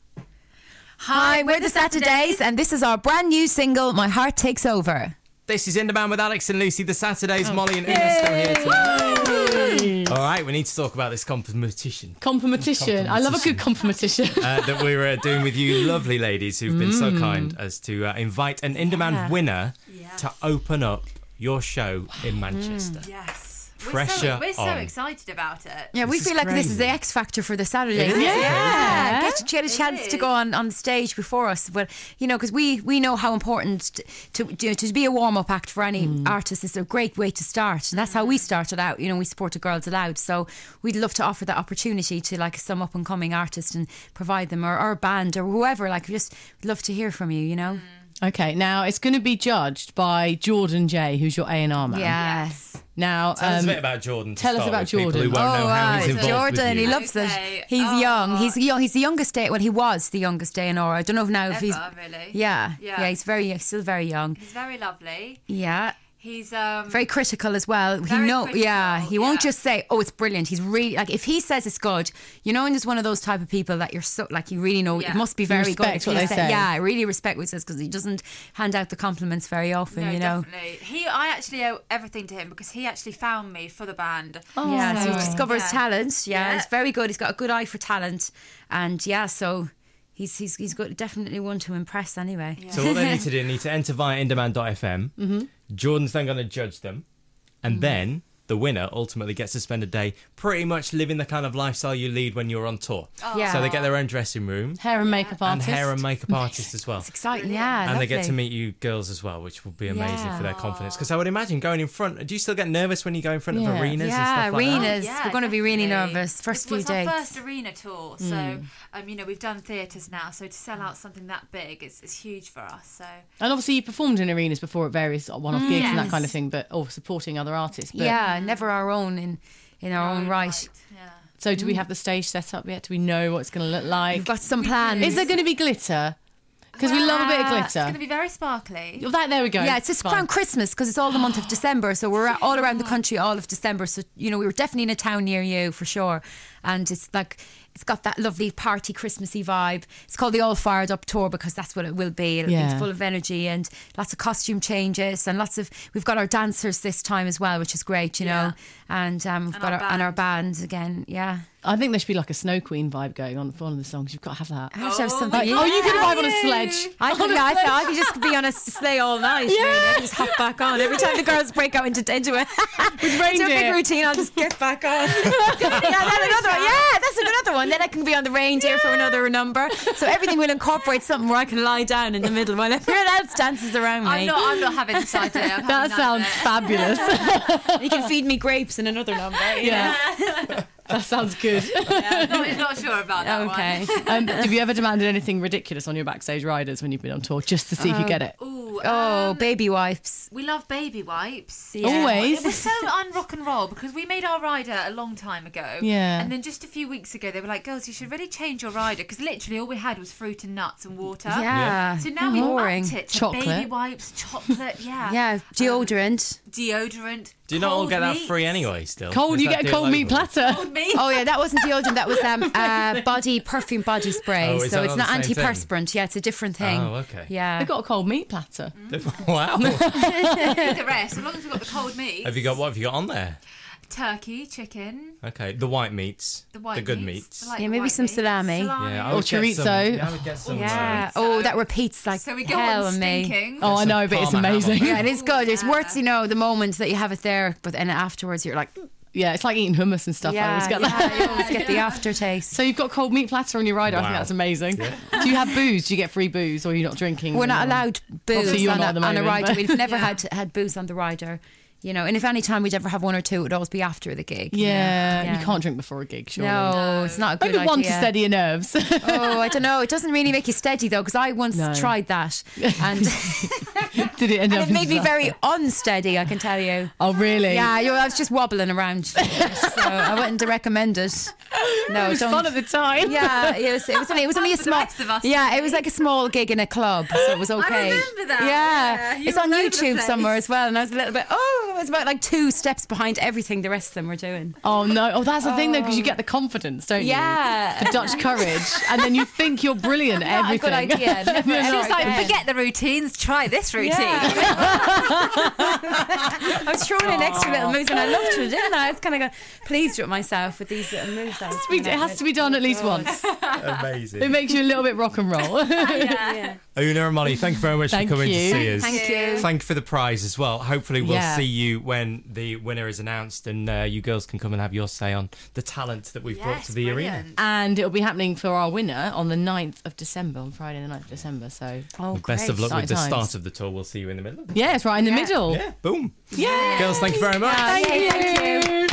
Hi, we're the Saturdays, and this is our brand new single, My Heart Takes Over. This is In The Band with Alex and Lucy. The Saturdays, Molly and Una still here tonight. All right, we need to talk about this competition Competition. I love a good competition. that we were doing with you lovely ladies who've been so kind as to invite an In Demand winner to open up your show in Manchester. Yes. Pressure We're so on. excited about it. Yeah, we This is feel like this is the crazy. X Factor for the Saturdays. It is. Yeah. Get a It chance to is. go on the stage before us. But, you know, because we know how important to be a warm-up act for any artist is a great way to start. And that's how we started out. You know, we supported Girls Aloud. So we'd love to offer that opportunity to, like, some up-and-coming artist and provide them, or a band or whoever. Like, we just love to hear from you, you know? Okay, now it's going to be judged by Jordan J, who's your A&R man. Yes. Now, Tell us a bit about Jordan. to tell us start about with, people Jordan. Who won't know how he's right. involved with Jordan, you. he loves Okay. it. He's young. He's young. He's the youngest day. Well, he was the youngest day in aura. I don't know now if he's. Ever, really. Yeah. Yeah. He's still very young. He's very lovely. Yeah. He's Very critical as well. Very Yeah, critical, he won't yeah. just say, "Oh, it's brilliant." He's really like, if he says it's good, you know, and there's one of those type of people that you're so like, you really know Yeah. it must be very good. respect If what he they say. Yeah, I really respect what he says because he doesn't hand out the compliments very often. No, you know. definitely. I actually owe everything to him because he actually found me for the band. Yeah, so he discovers Yeah. talent. Yeah, Yeah. he's very good. He's got a good eye for talent, and yeah, so he's got definitely one to impress anyway. So what they need to do, they need to enter via indemand.fm. Jordan's then going to judge them. and then the winner ultimately gets to spend a day pretty much living the kind of lifestyle you lead when you're on tour. Yeah. So they get their own dressing room Hair and makeup and artist. hair and makeup artist as well. It's exciting, yeah. And they get lovely. to meet you girls as well, which will be amazing Yeah. for their confidence. Because I would imagine going in front. Do you still get nervous when you go in front of Yeah. arenas and Yeah, stuff like that? arenas. Yeah, We're going to be really definitely. nervous. First few It's our days. first arena tour, so we've done theatres now. So to sell out something that big is huge for us. So And obviously you performed in arenas before at various one-off gigs and that Yes. kind of thing, but supporting other artists. But, Yeah, never our own in our own right. Yeah. So do we have the stage set up yet? Do we know what it's going to look like? We've got some plans. Is there going to be glitter? Because we love a bit of It's going to glitter. be very sparkly. Oh, there we go. Yeah, it's just Fine. around Christmas because it's all the month of December. So we're all around the country all of December. So, we were definitely in a town near you for sure. And it's got that lovely party Christmassy vibe. It's called the All Fired Up Tour because that's what it will be. It'll Yeah. be full of energy and lots of costume changes and we've got our dancers this time as well, which is great, Yeah. And we've got our band again. Yeah. I think there should be like a Snow Queen vibe going on for one of the songs. You've got to have that. I have to have something. Like, oh, you could arrive on a sledge. I could just be on a sleigh all night. Yeah. Really. I could just hop back on every time the girls break out into a into a big reindeer. routine. I'll just get back on. That's another one. Then I can be on the reindeer for another number. So everything will incorporate something where I can lie down in the middle while everyone else dances around me. I'm not having this idea. I'm That sounds fabulous. You can feed me grapes in another number. Yeah. That sounds good. not sure about that Okay. one. Have you ever demanded anything ridiculous on your backstage riders when you've been on tour just to see if you get it? Ooh, Oh, baby wipes. we love baby wipes. Always. It was so un-rock and roll because we made our rider a long time ago. Yeah. And then just a few weeks ago, they were like, girls, you should really change your rider because literally all we had was fruit and nuts and water. Yeah. So now we've Boring. upped it to Chocolate. baby wipes, chocolate, Yeah, deodorant. deodorant. Do you not all cold get that meats. free anyway still? Cold, Is you that get a deal cold meat local? platter. Cold meat. Oh yeah, that wasn't deodorant. That was perfume body spray. Oh, is so that it's not not the same thing? antiperspirant. Yeah, it's a different thing. Oh, okay. Yeah. I got a cold meat platter. Wow. The rest, as long as we've got the cold meat. What have you got on there? Turkey, chicken, Okay, the white meats. the good meats. I like Yeah, the maybe white some meats. salami. Yeah, I Or would get chorizo. some. Yeah, I would get some. Yeah. So- Oh, that repeats like So we go hell on on me. stinking. Oh, I some know, but it's Parma ham on amazing. Yeah, it is good. It's worth, the moment that you have it there, but then afterwards you're like, Yeah, it's like eating hummus and stuff. I always get that. you always get the aftertaste. So you've got cold meat platter on your rider. I think Wow. that's amazing. Do you have booze? Do you get free booze, or are you not drinking? We're not allowed booze Obviously you're on not at the a moment, rider. but- We've never had booze on the rider. And if any time we'd ever have one or two, it would always be after the gig. Yeah, Yeah. you can't drink before a gig, surely. No, it's not a good Maybe one to idea. steady your nerves. Oh, I don't know. It doesn't really make you steady though, because I once No. tried that, and Did it end up? it made me into very unsteady. I can tell you. that? Oh, really? Yeah, I was just wobbling around, so I wouldn't recommend it. No, It was don't. fun at the time. Yeah, it was only a For the small. rest of us, Yeah, it was like a small gig in a club, so it was okay. remember that. Yeah, Yeah, you it's were on all over the YouTube place. somewhere as well, and I was a little bit. Oh, it was about like 2 steps behind everything the rest of them were doing. Oh no! Oh, that's the thing though, because you get the confidence, don't you? Yeah. The Dutch courage, and then you think you're brilliant at Not a everything. good idea. Never You're ever not. She's like, again. forget the routines, try this routine. I was throwing in extra little moves, and I loved it, didn't I? I was kind of pleased with myself with these little moves. I was It has to be done at least once. It Amazing. makes you a little bit rock and roll. Una and Molly, thank you very much Thank for coming you. to see us. Thank you. Thank you for the prize as well. Hopefully we'll Yeah. see you when the winner is announced and you girls can come and have your say on the talent that we've brought to the arena. And it'll be happening for our winner on the 9th of December, on Friday the 9th of December. So, Oh, Best of luck with the Exciting start times. of the tour. We'll see you in the middle. yeah, it's right in the middle. Yeah, boom. Yeah. Girls, thank you very much. Thank Yay, you. thank you.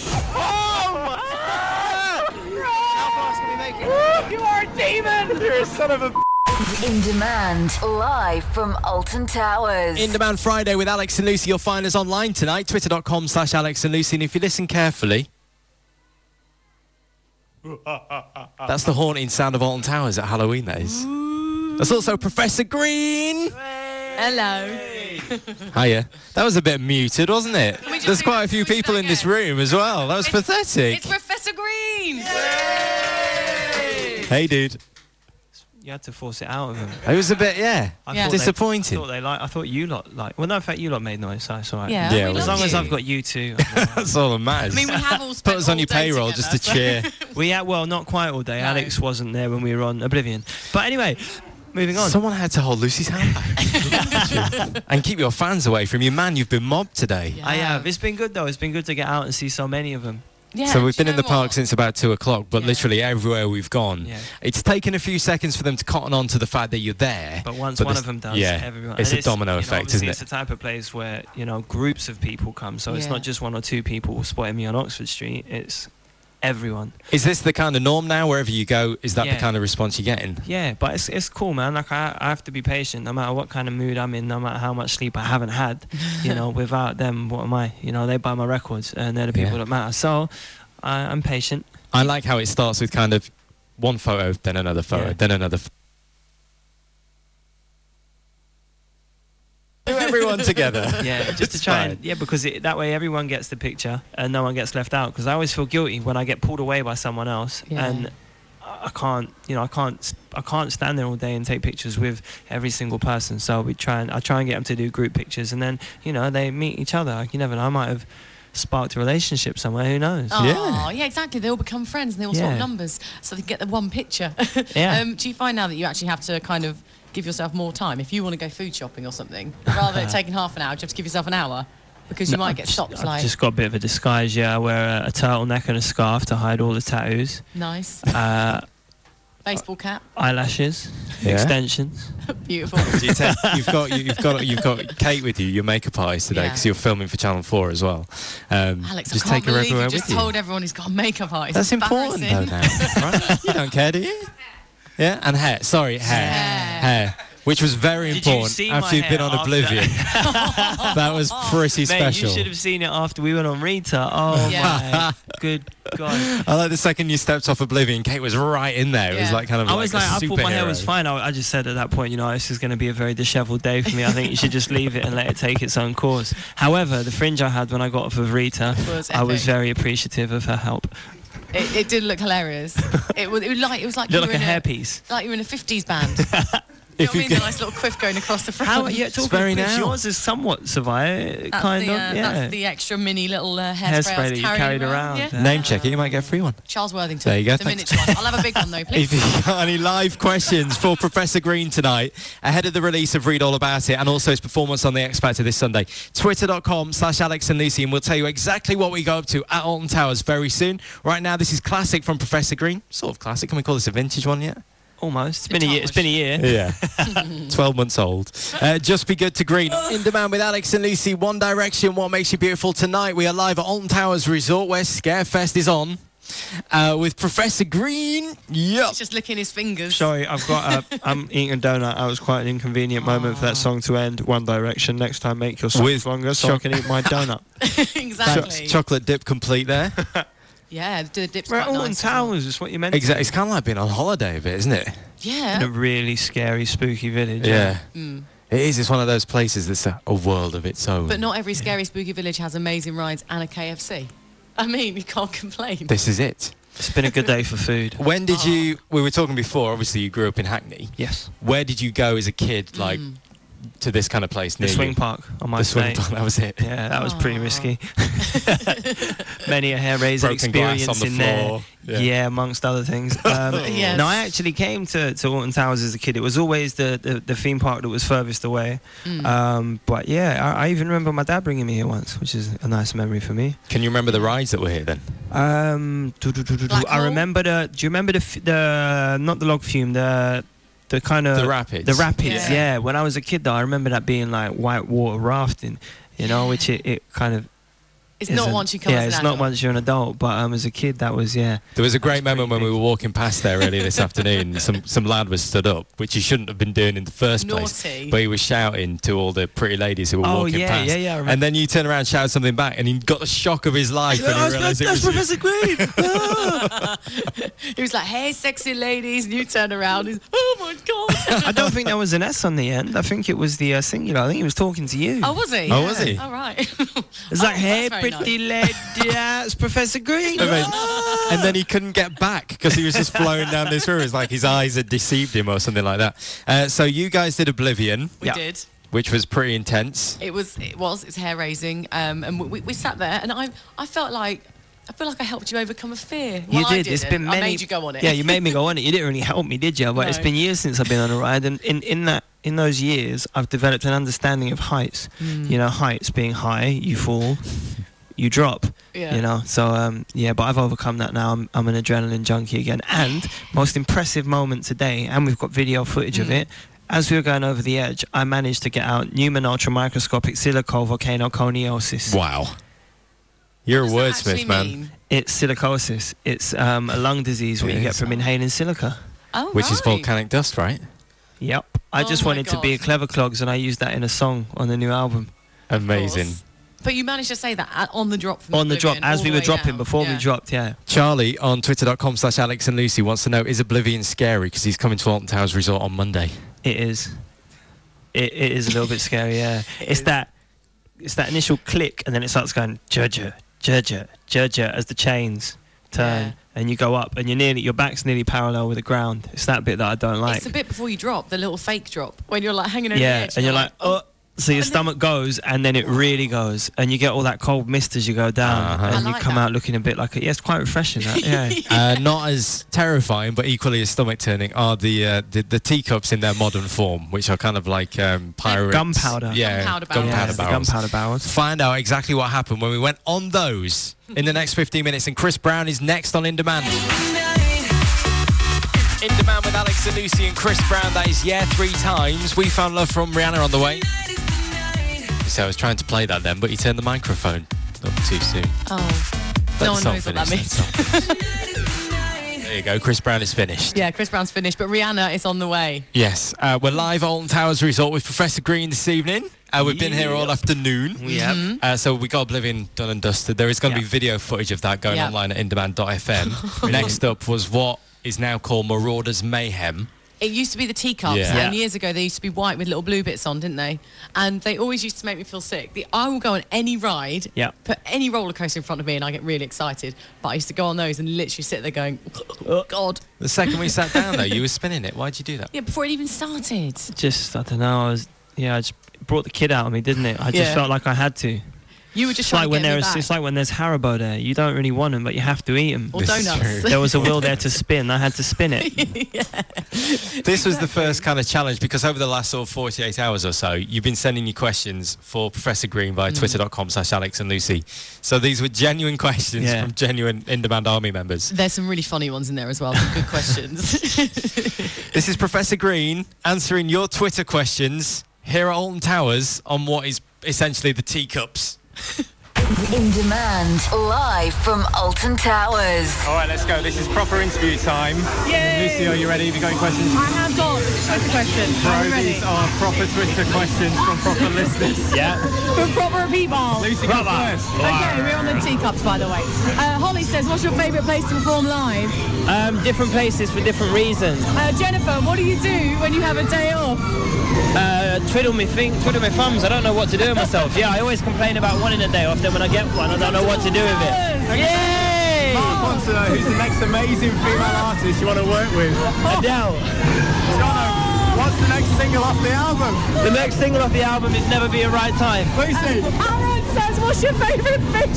In Demand, live from Alton Towers. In Demand Friday with Alex and Lucy. You'll find us online tonight, twitter.com/Alex and Lucy. And if you listen carefully, that's the haunting sound of Alton Towers at Halloween, that is. That's also Professor Green. Hello. Hiya. That was a bit muted, wasn't it? There's quite a few people in this room as well. That was pathetic. It's Professor Green! Hey, dude. You had to force it out of them. It was a bit, Yeah. disappointing. I thought you lot like. Well, no, in fact, you lot made noise. So it's all right. Yeah. Yeah, we As love long as you. I've got you two. I'm all right. That's all that matters. I mean, we have all Put spent us on all your day payroll together, just to cheer. Well, not quite all day. No. Alex wasn't there when we were on Oblivion. But anyway, moving on. Someone had to hold Lucy's hand back. And keep your fans away from you. Man, you've been mobbed today. I have. It's been good though. It's been good to get out and see so many of them. Yeah, So we've do you been in know the park what? since about 2 o'clock, but Yeah. literally everywhere we've gone, Yeah. it's taken a few seconds for them to cotton on to the fact that you're there. But once But one this- of them does, yeah, everyone. it's and a domino you know, effect, obviously isn't It's it? the type of place where, you know, groups of people come. So it's Yeah. not just 1 or 2 people spotting me on Oxford Street. It's everyone. Is this the kind of norm now? Wherever you go, is that the Yeah. kind of response you're getting? Yeah, but it's cool, man. Like I have to be patient, no matter what kind of mood I'm in, no matter how much sleep I haven't had. You know, without them, what am I? You know, they buy my records, and they're the people Yeah. that matter. So I'm patient. I like how it starts with kind of one photo, then another photo, Yeah. then another. Everyone together. Yeah, just to It's try fine. and because that way everyone gets the picture and no one gets left out. Because I always feel guilty when I get pulled away by someone else, Yeah. and I can't stand there all day and take pictures with every single person. So I try and get them to do group pictures, and then they meet each other. Like, you never know, I might have sparked a relationship somewhere. Who knows? Oh, yeah, exactly. They all become friends and they all swap Yeah. numbers so they can get the one picture. Yeah. Do you find now that you actually have to kind of give yourself more time if you want to go food shopping or something, rather than taking half an hour? Do you have to give yourself an hour because you might get stopped? I've Like, just got a bit of a disguise. Yeah, I wear a turtleneck and a scarf to hide all the tattoos. nice baseball cap, Eyelashes, Yeah. extensions. beautiful. Do you take, you've got Kate with you, your makeup artist today, Yeah. because you're filming for Channel 4 as well. Alex, just I can't take her believe everywhere you just with you. told everyone he's got a makeup artist. That's It's important though embarrassing. now, right? You don't care, do you? Yeah, and hair. Sorry, hair. Which was very Did you important see after my you've been hair on after- Oblivion. That was pretty Mate, special. you should have seen it after we went on Rita. Oh Yeah. my good God. I like the second you stepped off Oblivion, Kate was right in there. It was Yeah. like kind of I was like, a I thought my hair was superhero. fine. I just said at that point, this is going to be a very dishevelled day for me. I think you should just leave it and let it take its own course. However, the fringe I had when I got off of Rita, Was I was epic. very appreciative of her help. It did look hilarious. It was like you Looked were like a in hairpiece. like you were in a 50s band. You know what I mean? The nice little quiff going across the front. How? Yeah, talking very of which, now. yours is somewhat survive, That's kind the, of. Yeah. That's the extra mini little hairspray, Hairspray I was that you carrying carried around. Yeah. Name check it, you might get a free one. Charles Worthington. There you go, The thanks. miniature one. I'll have a big one though, please. If you've got any live questions for Professor Green tonight, ahead of the release of Read All About It and also his performance on The X Factor this Sunday, twitter.com/Alex and Lucy, and we'll tell you exactly what we go up to at Alton Towers very soon. Right now, this is classic from Professor Green. Sort of classic. Can we call this a vintage one yet? Almost. It's been a year. It's been a year. Yeah. 12 months old. Just Be Good to Green. In Demand with Alex and Lucy. One Direction, What Makes You Beautiful. Tonight we are live at Alton Towers Resort where Scarefest is on. With Professor Green. Yep. He's just licking his fingers. Sorry, I'm eating a donut. That was quite an inconvenient moment for that song to end. One Direction. Next time, make your songs With longer so I can eat my donut. Exactly. Chocolate dip complete there. Yeah, the dip's We're at quite Alton nice as well. Towers. Is what you meant. Exactly. It's kind of like being on holiday a bit, isn't it? Yeah. In a really scary, spooky village. Yeah. Mm. It is. It's one of those places that's a world of its own. But not every scary spooky village has amazing rides and a KFC. I mean, you can't complain. This is it. It's been a good day for food. When did you... We were talking before, obviously you grew up in Hackney. Yes. Where did you go as a kid, like, to this kind of place The near swing you? park on my The swing estate. park, that was it. Yeah, that was pretty Aw. risky. Many a hair raiser Broken glass experience on the in there. floor. Yeah. Amongst other things. Yes. No, I actually came to Alton Towers as a kid. It was always the theme park that was furthest away. But yeah, I even remember my dad bringing me here once, which is a nice memory for me. Can you remember the rides that were here then? Black I Hole? remember the. Do you remember the not the log fume, the kind of The rapids. The rapids, Yeah. yeah. When I was a kid, though, I remember that being like white water rafting, which it kind of. It's not isn't. once you come Yeah, as an it's adult. not once you're an adult, but as a kid, that was There was a great That's moment when pretty we were walking past there earlier this afternoon. Some lad was stood up, which he shouldn't have been doing in the first place. Naughty. But he was shouting to all the pretty ladies who were Oh, walking yeah, past. yeah, I remember. And then you turn around, shout something back, and he got the shock of his life when he realised it was you. Professor Green. He was like, hey, sexy ladies. And you turn around. He's, oh, my God. I don't think there was an S on the end. I think it was the singular. I think he was talking to you. Oh, was he? Oh, was he? All right. It's like, Oh, hey, that's very pretty lady, it's Professor Green. And then he couldn't get back because he was just flowing down this river. It's like his eyes had deceived him or something like that. So you guys did Oblivion, We Yeah. did. which was pretty intense. It's hair raising. And we sat there and I felt like I feel like I helped you overcome a fear. You Well, I did. It's didn't. been many. I made you go on it. Yeah, you made me go on it. You didn't really help me, did you? But it's No. been years since I've been on a ride, and in those years, I've developed an understanding of heights. You know, heights being high, you fall, you drop. Yeah. You know, so but I've overcome that now. I'm an adrenaline junkie again. And most impressive moment today, and we've got video footage of it. As we were going over the edge, I managed to get out Newman ultramicroscopic silicovolcanoconiosis. Wow. You're a What does that wordsmith, actually man. mean? It's silicosis. It's a lung disease what It you get is. from inhaling silica. Oh, Which is right. volcanic dust, right? Yep. I Oh just my wanted to be a God. Clever Clogs, and I used that in a song on the new album. Amazing. course. But you managed to say that on the drop. From On the drop, Oblivion, as all we the were way dropping, down. before we Yeah. dropped, yeah. Charlie on twitter.com/Alex and Lucy wants to know, is Oblivion scary? Because he's coming to Alton Towers Resort on Monday. It is. It is a little bit scary, yeah. It's that initial click, and then it starts going, Judger, as the chains turn. Yeah. And you go up, and your back's nearly parallel with the ground. It's that bit that I don't like. It's the bit before you drop, the little fake drop, when you're like hanging over the Yeah, edge. and you're like, oh. So your stomach goes, and then it really goes, and you get all that cold mist as you go down, Uh-huh. and I you like come that. out looking a bit like it's quite refreshing. That, yeah. Not as terrifying, but equally as stomach turning are the teacups in their modern form, which are kind of like pirates. Gunpowder. Yeah, Gunpowder barrels. Yeah, gunpowder the barrels. gunpowder barrels. Find out exactly what happened when we went on those in the next 15 minutes. And Chris Brown is next on In Demand. In Demand with Alex and Lucy and Chris Brown. That is 3 times. We Found Love from Rihanna on the way. So I was trying to play that then, but you turned the microphone up too soon. Oh, Let no the one song knows what that finish, means. let the song finish. There you go. Chris Brown is finished. Yeah, Chris Brown's finished, but Rihanna is on the way. Yes. We're live at Alton Towers Resort with Professor Green this evening. We've been here all afternoon. We have. So we got Oblivion done and dusted. There is going to be Yeah. video footage of that going Yeah. online at indemand.fm. Next up was what is now called Marauders Mayhem. It used to be the teacups, Yeah. and years ago they used to be white with little blue bits on, didn't they? And they always used to make me feel sick. I will go on any ride, Yeah. put any roller coaster in front of me, and I get really excited. But I used to go on those and literally sit there going, oh, God. The second we sat down, though, you were spinning it. Why'd you do that? Yeah, before it even started. Just, I don't know. I just brought the kid out of me, didn't it? I just Yeah. felt like I had to. You were just It's trying like to when get me back. it's like when there's Haribo there. You don't really want them, but you have to eat them. Or This is donuts. true. There was a wheel there to spin. I had to spin it. This was the first kind of challenge because over the last sort of 48 hours or so, you've been sending your questions for Professor Green via twitter.com/Alex and Lucy. So these were genuine questions Yeah. from genuine In Demand Army members. There's some really funny ones in there as well. Some good questions. This is Professor Green answering your Twitter questions here at Alton Towers on what is essentially the teacups. In Demand, live from Alton Towers. All right, let's go. This is proper interview time. Lucy, are you ready? Have you got any questions? I have got Twitter questions. Are you ready? These are proper Twitter questions from proper listeners. Yeah. From proper people. Lucy, go first. Okay, we're on the teacups, by the way. Holly says, what's your favourite place to perform live? Different places for different reasons. Jennifer, what do you do when you have a day off? Twiddle my thumbs. I don't know what to do with myself. Yeah, I always complain about wanting a day off. Then when I get one, I don't know what to do with it. Yay! Mark wants to know who's the next amazing female artist you want to work with. Adele. Jono, what's the next single off the album? The next single off the album is Never Be a Right Time. Lucy, Aaron says, what's your favourite fish?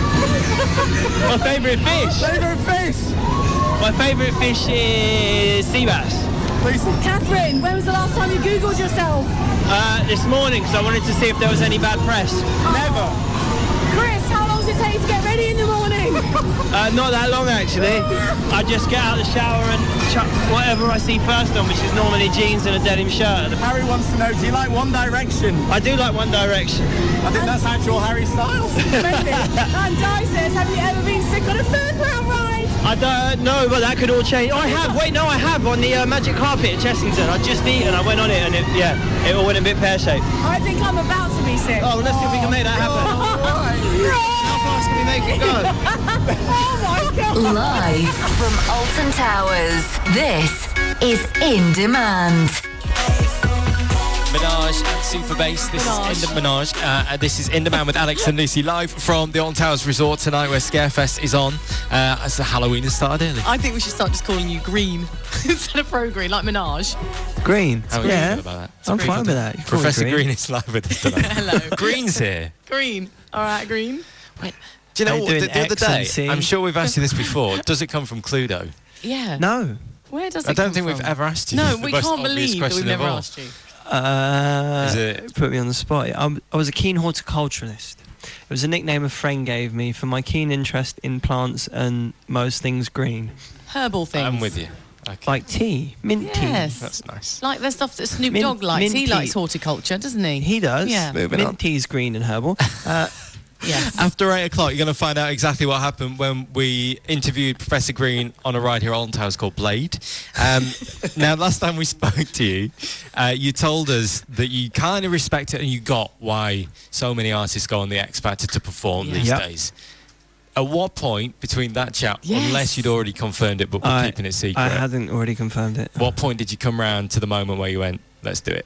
My favourite fish? favourite fish? My favourite fish is sea bass. Lucy. Catherine, when was the last time you Googled yourself? This morning, because I wanted to see if there was any bad press. Never. Chris, how long does it take to get ready in the morning? Not that long, actually. I just get out of the shower and chuck whatever I see first on, which is normally jeans and a denim shirt. Harry wants to know, do you like One Direction? I do like One Direction. I think that's actual Harry Styles. Maybe. And Di says, have you ever been sick on a third round ride? I don't know, but that could all change. Oh, I have. Wait, no, I have on the magic carpet at Chessington. I just eaten. I went on it, and it all went a bit pear-shaped. I think I'm about to be sick. Oh, let's see if we can make that happen. How fast can we make it go? Oh my God. Live from Alton Towers, this is In Demand. Minaj and Super Bass. This is In Minaj. This is In Demand with Alex and Lucy live from the Alton Towers Resort tonight, where Scarefest is on. As the Halloween has started early. I think we should start just calling you Green instead of Pro Green, like Minaj. Green. How would you Yeah. feel about that? I'm fine with that. You call me Professor Green is live with us tonight. Hello. Green's here. Green. All right, Green. Wait, Do you know Are you what? doing The other X and day, C? I'm sure we've asked you this before. Does it come from Cluedo? Yeah. No. Where does it I don't come think from? we've ever asked you. No, It's the we most can't obvious believe that question we've never of all. asked you. Is it- Put me on the spot. I was a keen horticulturalist. It was a nickname a friend gave me for my keen interest in plants and most things green, Herbal things. I'm with you. Okay. like tea, mint Yes. That's nice. Like the stuff that Snoop Mint- Dogg likes. mint He tea. likes horticulture, doesn't he? tea. He does. Yeah. Moving mint on. tea's green and herbal. Yes. After 8 o'clock, you're going to find out exactly what happened when we interviewed Professor Green on a ride here at Alton Towers called Blade. Now, last time we spoke to you, you told us that you kind of respect it and you got why so many artists go on the X Factor to perform Yeah. these Yep. days. At what point between that chat, Yes. unless you'd already confirmed it but were keeping it secret, I hadn't already confirmed it. what point did you come round to the moment where you went, let's do it?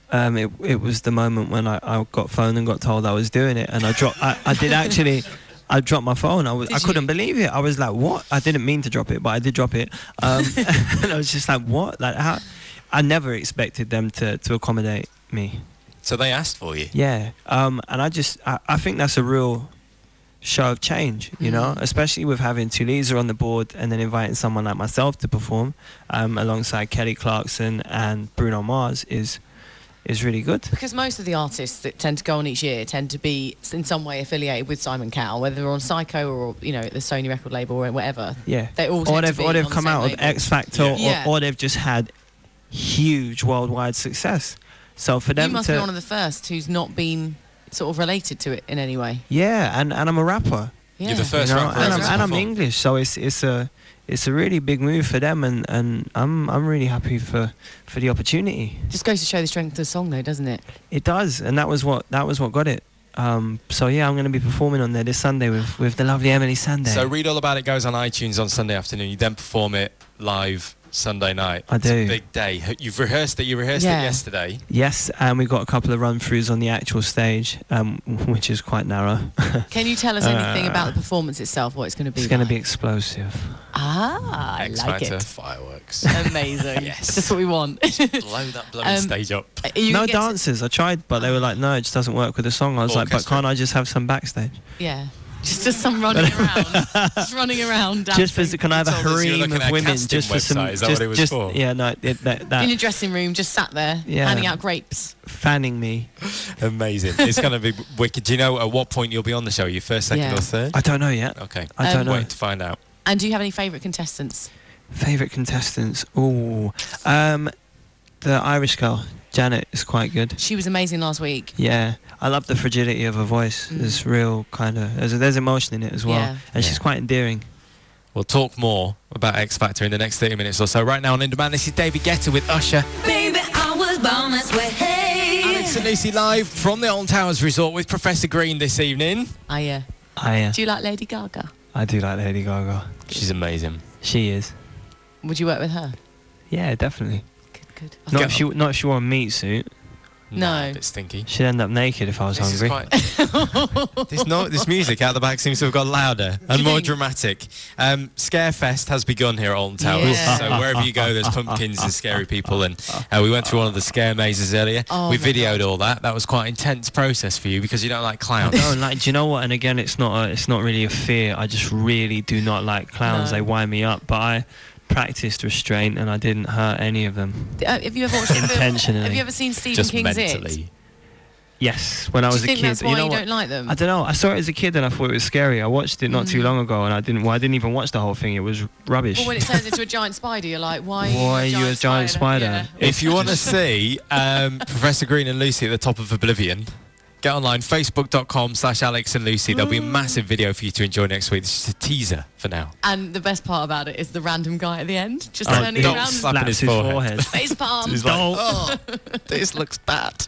It was the moment when I got phoned and got told I was doing it, and I dropped. I did actually. I dropped my phone. I couldn't believe it. I was like, "What?" I didn't mean to drop it, but I did drop it. And I was just like, "What?" Like, how? I never expected them to accommodate me. So they asked for you. Yeah. And I think that's a real show of change, you know, especially with having Tulisa on the board and then inviting someone like myself to perform alongside Kelly Clarkson and Bruno Mars is really good. Because most of the artists that tend to go on each year tend to be in some way affiliated with Simon Cowell, whether they're on Psycho or, you know, the Sony record label or whatever. Yeah. They all or tend to they've be or they've on the come same out of label. X Factor Yeah. or they've just had huge worldwide success. So for them You must to be one of the first who's not been sort of related to it in any way. yeah, and I'm a rapper. Yeah. You're the first You know, rapper and ever to I'm perform. English, so it's a really big move for them, and I'm really happy for the opportunity. Just goes to show the strength of the song, though, doesn't it? It does, and that was what got it. So yeah, I'm going to be performing on there this Sunday with the lovely Emily Sandé. So Read All About It goes on iTunes on Sunday afternoon. You then perform it live Sunday night. I It's do. a big day. You've rehearsed it. You rehearsed Yeah. it yesterday. Yes, and we got a couple of run-throughs on the actual stage, which is quite narrow. Can you tell us anything about the performance itself, what it's going to be It's going to like? be explosive. Ah, I X like Factor it. fireworks. Amazing. Yes. That's what we want. Blow that bloody stage up. Are you No gonna get to- dancers. I tried, but they were like, no, it just doesn't work with the song. I was like, but Orchestra. can't I just have some backstage? Yeah. Just some running around. Just running around. Just for, dancing. can I have a You told us you were harem looking of at a women casting just for some? website. Is that just, what it was just, for? Yeah, no, that In your dressing room, just sat there, Yeah. handing out grapes. fanning me. Amazing. It's going to be wicked. Do you know at what point you'll be on the show? You first, second, Yeah. or third? I don't know yet. Okay. I don't know. Wait to find out. And do you have any favourite contestants? Favorite contestants? Ooh, the Irish girl, Janet, is quite good. She was amazing last week. Yeah, I love the fragility of her voice. There's real kind of there's emotion in it as well, Yeah. and she's quite endearing. We'll talk more about X Factor in the next 30 minutes or so. Right now on In Demand, this is David Guetta with Usher. Baby, I was born this way. Hey. Alex and Lucy live from the Alton Towers Resort with Professor Green this evening. Do you like Lady Gaga? I do like Lady Gaga. She's amazing. She is. Would you work with her? Yeah, definitely. Good. Not if she wore a meat suit. No. A bit stinky. She'd end up naked if I was This is hungry. quite... this music out the back seems to have got louder and you more think? dramatic. Scarefest has begun here at Alton Towers. Yeah. So wherever you go, there's pumpkins and scary people. And we went through one of the scare mazes earlier. Oh, We my videoed God. all that. That was quite an intense process for you because you don't like clowns. No, like, do you know what? And again, it's not really a fear. I just really do not like clowns. No. They wind me up. But I practiced restraint and I didn't hurt any of them. Have you ever watched the film? Intentionally. Have you ever seen Stephen Just King's mentally. It? Yes, when I Do was you think a kid. that's why you know you what? don't like them? I don't know. I saw it as a kid and I thought it was scary. I watched it not too long ago and I didn't even watch the whole thing. It was rubbish. Well, when it turns into a giant spider, you're like, why Why are you a giant spider? Yeah. If you want to see Professor Green and Lucy at the top of Oblivion, get online, facebook.com/Alex and Lucy. There'll be a massive video for you to enjoy next week. This is a teaser for now. And the best part about it is the random guy at the end, just Oh, turning don't around, slap Slaps his his forehead. forehead. face palm. He's like, oh, this looks bad.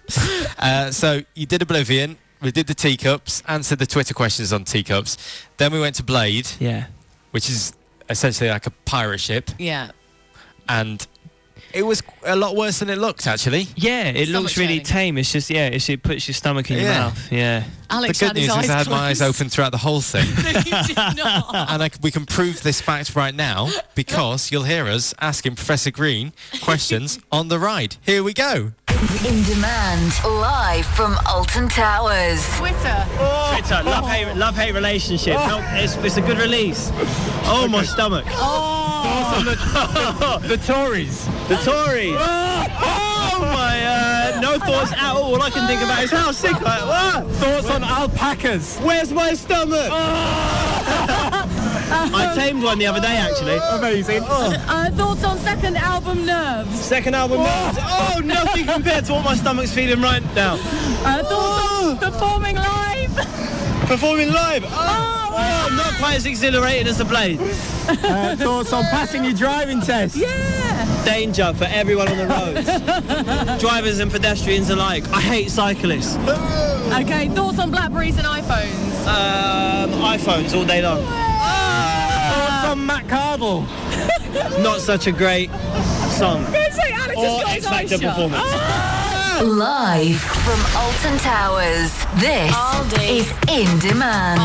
So you did Oblivion. We did the teacups, answered the Twitter questions on teacups. Then we went to Blade, Yeah. which is essentially like a pirate ship. Yeah. And it was a lot worse than it looked, actually. Yeah, it Stomach looks really churning. tame. It's just, it puts your stomach in your Yeah. mouth. Yeah. Alex The had good his news is I had my eyes closed. open throughout the whole thing. No, you did not. And we can prove this fact right now because you'll hear us asking Professor Green questions on the ride. Here we go. In Demand, live from Alton Towers. Twitter. Twitter, love-hate relationship. No, it's a good release. Oh, my stomach. The Tories. The Tories. Oh my, no thoughts at all. All I can think about is how sick I am. Thoughts on alpacas. Where's my stomach? I tamed one the other day, actually. Amazing. Thoughts on second album Nerves. Second album. Oh, nothing compared to what my stomach's feeling right now. Thoughts on performing live. Performing live. Oh, not quite as exhilarating as the Blade. Thoughts on passing your driving test. Yeah. Danger for everyone on the roads. Drivers and pedestrians alike. I hate cyclists. Okay, thoughts on Blackberries and iPhones. iPhones all day long. Thoughts on Matt Cardle. Not such a great song. Alex Or X Factor performance. Live from Alton Towers. This is In Demand.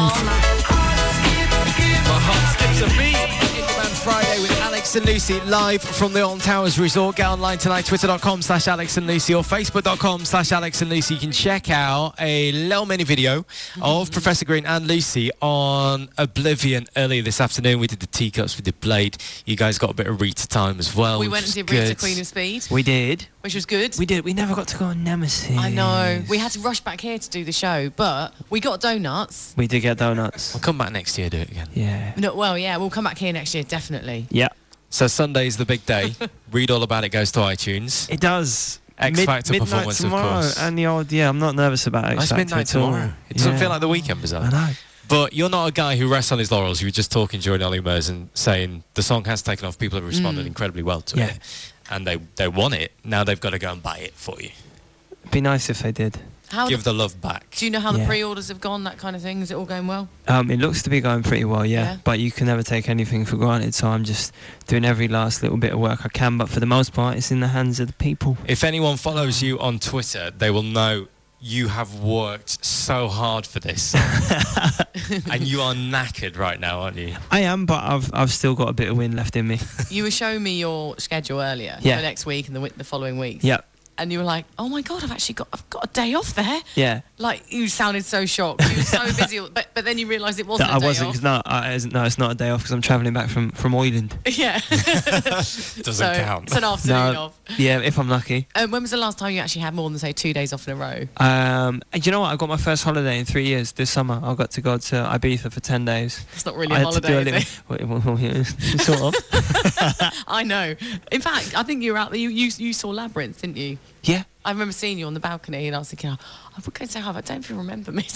My heart skips a beat. In Demand Friday with Alex and Lucy live from the Alton Towers Resort. Get online tonight, twitter.com/Alex and Lucy or facebook.com/Alex and Lucy. You can check out a little mini video of Professor Green and Lucy on Oblivion earlier this afternoon. We did the teacups, we did Blade. You guys got a bit of Rita time as well. We went and did Rita, Queen of Speed, We did. which was good. We did. We never got to go on Nemesis. I know. We had to rush back here to do the show, but we got donuts. We did get donuts. I'll come back next year, do it again. Yeah. No, well, yeah, we'll come back here next year, definitely. Yeah. So Sunday's the big day. Read All About It goes to iTunes. It does. X Factor midnight performance, tomorrow, of course. and the old, I'm not nervous about X It's Factor midnight at all. tomorrow. It doesn't Yeah. feel like the weekend, bizarre. I know. But you're not a guy who rests on his laurels. You were just talking during Ollie Murs and saying the song has taken off. People have responded incredibly well to it. And they want it. Now they've got to go and buy it for you. It'd be nice if they did. Give the love back. Do you know how the Yeah. pre-orders have gone, that kind of thing? Is it all going well? It looks to be going pretty well, Yeah. But you can never take anything for granted, so I'm just doing every last little bit of work I can. But for the most part, it's in the hands of the people. If anyone follows you on Twitter, they will know you have worked so hard for this. And you are knackered right now, aren't you? I am, but I've still got a bit of wind left in me. You were showing me your schedule earlier Yeah. for next week and the following weeks. Yep. And you were like, "Oh my god, I've got a day off there." Yeah. Like you sounded so shocked. You were so busy, but then you realised it wasn't. That I a day wasn't. off. 'Cause no, it's not a day off because I'm travelling back from Oyland. Yeah. Doesn't count. It's an afternoon off. Yeah, if I'm lucky. When was the last time you actually had more than say 2 days off in a row? And you know what? I got my first holiday in 3 years this summer. I got to go to Ibiza for 10 days. It's not really I a had to do holiday. a Is it? little, yeah, sort of. I know. In fact, I think you were out there. You saw Labyrinth, didn't you? Yeah. I remember seeing you on the balcony, and I was thinking, I would go say hi, but I don't even remember me.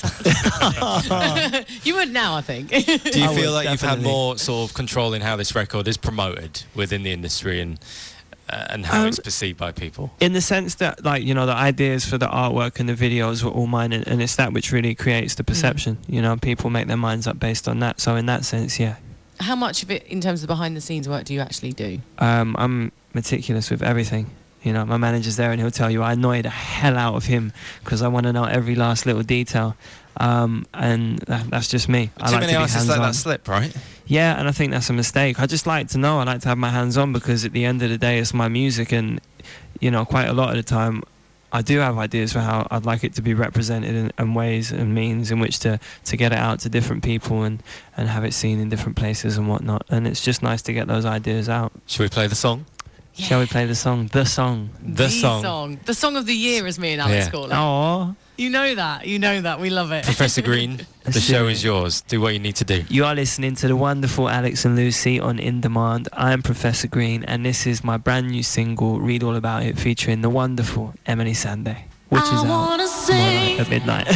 You would now, I think. Do you I feel would, like you've had definitely. more sort of control in how this record is promoted within the industry and how it's perceived by people? In the sense that, like, you know, the ideas for the artwork and the videos were all mine, and it's that which really creates the perception. You know, people make their minds up based on that. So in that sense, yeah. How much of it, in terms of behind-the-scenes work, do you actually do? I'm meticulous with everything. You know, my manager's there and he'll tell you I annoy the hell out of him because I want to know every last little detail. And that's just me. I Too like many to be artists let hands-on. that slip, right? Yeah, and I think that's a mistake. I just like to know. I like to have my hands on because at the end of the day, it's my music, and you know, quite a lot of the time, I do have ideas for how I'd like it to be represented and ways and means in which to get it out to different people and have it seen in different places and whatnot. And it's just nice to get those ideas out. Should we play the song? Yeah. Shall we play the song? The song. The song. The song of the year, as me and Alex Yeah. call it. Oh, You know that. We love it. Professor Green, the show is yours. Do what you need to do. you are listening to the wonderful Alex and Lucy on In Demand. I am Professor Green, and this is my brand new single, Read All About It, featuring the wonderful Emily Sandé, which is out tomorrow at midnight.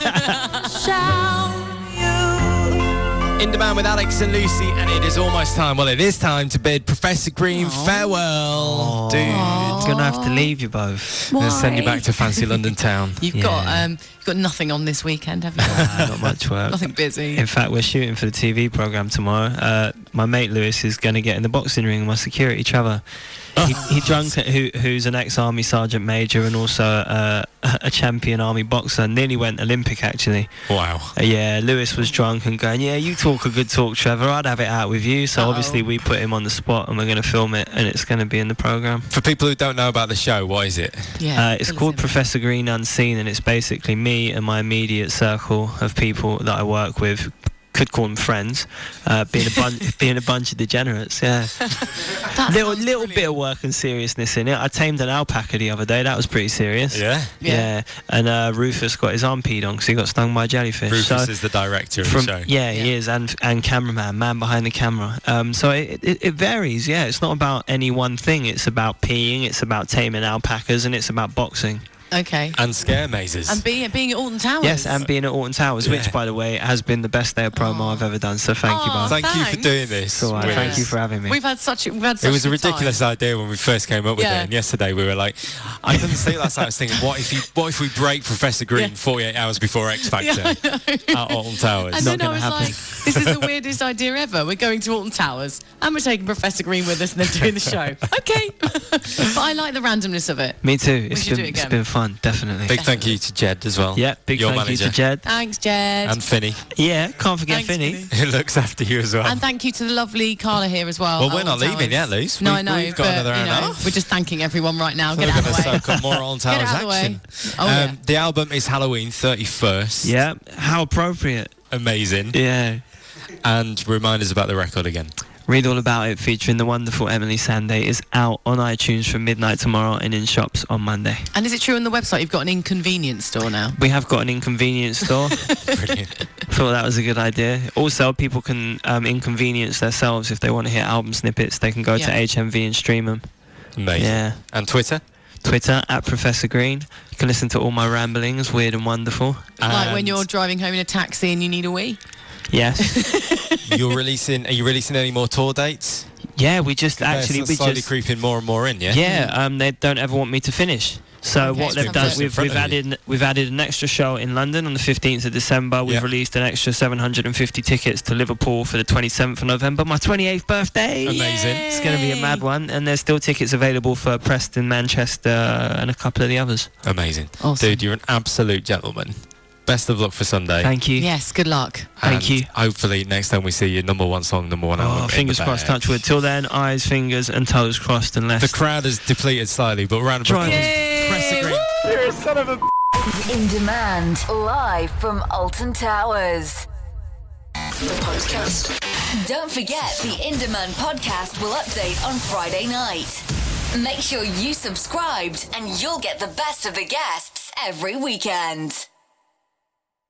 In Demand with Alex and Lucy, and it is almost time. Well, it is time to bid Professor Green farewell, dude. I'm gonna have to leave you both. I'm gonna send you back to fancy London town. You've got nothing on this weekend, have you? Not much work. Nothing busy. In fact, we're shooting for the TV program tomorrow. my mate Lewis is going to get in the boxing ring. My security, Trevor. He drunk, who's an ex-army sergeant major and also a champion army boxer. Nearly went Olympic, actually. Wow. Yeah, Lewis was drunk and going, yeah, you talk a good talk, Trevor. I'd have it out with you. So obviously we put him on the spot and we're going to film it and it's going to be in the programme. For people who don't know about the show, what is it? It's called Professor Green Unseen, and it's basically me and my immediate circle of people that I work with. Could call them friends, being a bunch of degenerates. Yeah, little bit of work and seriousness in it. I tamed an alpaca the other day. That was pretty serious. Yeah. And Rufus got his arm peed on because he got stung by a jellyfish. Rufus is the director of the show. Yeah, he is, and cameraman, man behind the camera. So it varies. Yeah, it's not about any one thing. It's about peeing. It's about taming alpacas, and it's about boxing. Okay. And scare mazes. And being at Alton Towers. Yes, and being at Alton Towers, which, by the way, has been the best day of promo I've ever done. So thank you, Bob. Thank you for doing this. All right, thank you for having me. We've had such it was a ridiculous idea when we first came up with it. And yesterday we were like, I couldn't sleep last night. I was thinking, what if we break Professor Green 48 hours before X Factor at Alton Towers? And then I was like, this is the weirdest idea ever. We're going to Alton Towers and we're taking Professor Green with us and then doing the show. Okay. But I like the randomness of it. Me too. It's been fun, definitely. Big thank you to Jed as well. Yeah, big Your thank manager. you to Jed. Thanks, Jed. And Finney. Yeah, can't forget Thanks, Finney. Who looks after you as well. And thank you to the lovely Carla here as well. Well, we're not leaving yet, Luce. No, I know. We've got another hour and a half. We're just thanking everyone right now. We're Get out going of to the way. soak up more Alton Towers Get out of the action. way. Oh, yeah. The album is Halloween 31st. Yeah, how appropriate. Amazing. Yeah. And remind us about the record again. Read All About It, featuring the wonderful Emily Sandé, is out on iTunes from midnight tomorrow and in shops on Monday. And is it true on the website you've got an inconvenience store now? We have got an inconvenience store. Brilliant. Thought that was a good idea. Also, people can inconvenience themselves if they want to hear album snippets. They can go to HMV and stream them. Amazing. Yeah. And Twitter? Twitter, @Professor Green. You can listen to all my ramblings, weird and wonderful. Like when you're driving home in a taxi and you need a wee? Yes. Are you releasing any more tour dates? Yeah, we just slowly creeping more and more in, yeah? Yeah, they don't ever want me to finish. So Okay, what they've done, we've added an extra show in London on the 15th of December. We've released an extra 750 tickets to Liverpool for the 27th of November, my 28th birthday. Amazing. It's going to be a mad one, and there's still tickets available for Preston, Manchester, and a couple of the others. Amazing. Awesome. Dude, you're an absolute gentleman. Best of luck for Sunday. Thank you. Yes, good luck. Thank you. Hopefully next time we see you, number one song, number one album. Fingers crossed, touch wood. Till then, eyes, fingers, and toes crossed, unless the crowd has depleted slightly, but round of applause. Professor Green. You're a son of a In Demand, live from Alton Towers. The podcast. Don't forget, the In Demand podcast will update on Friday night. Make sure you subscribed and you'll get the best of the guests every weekend.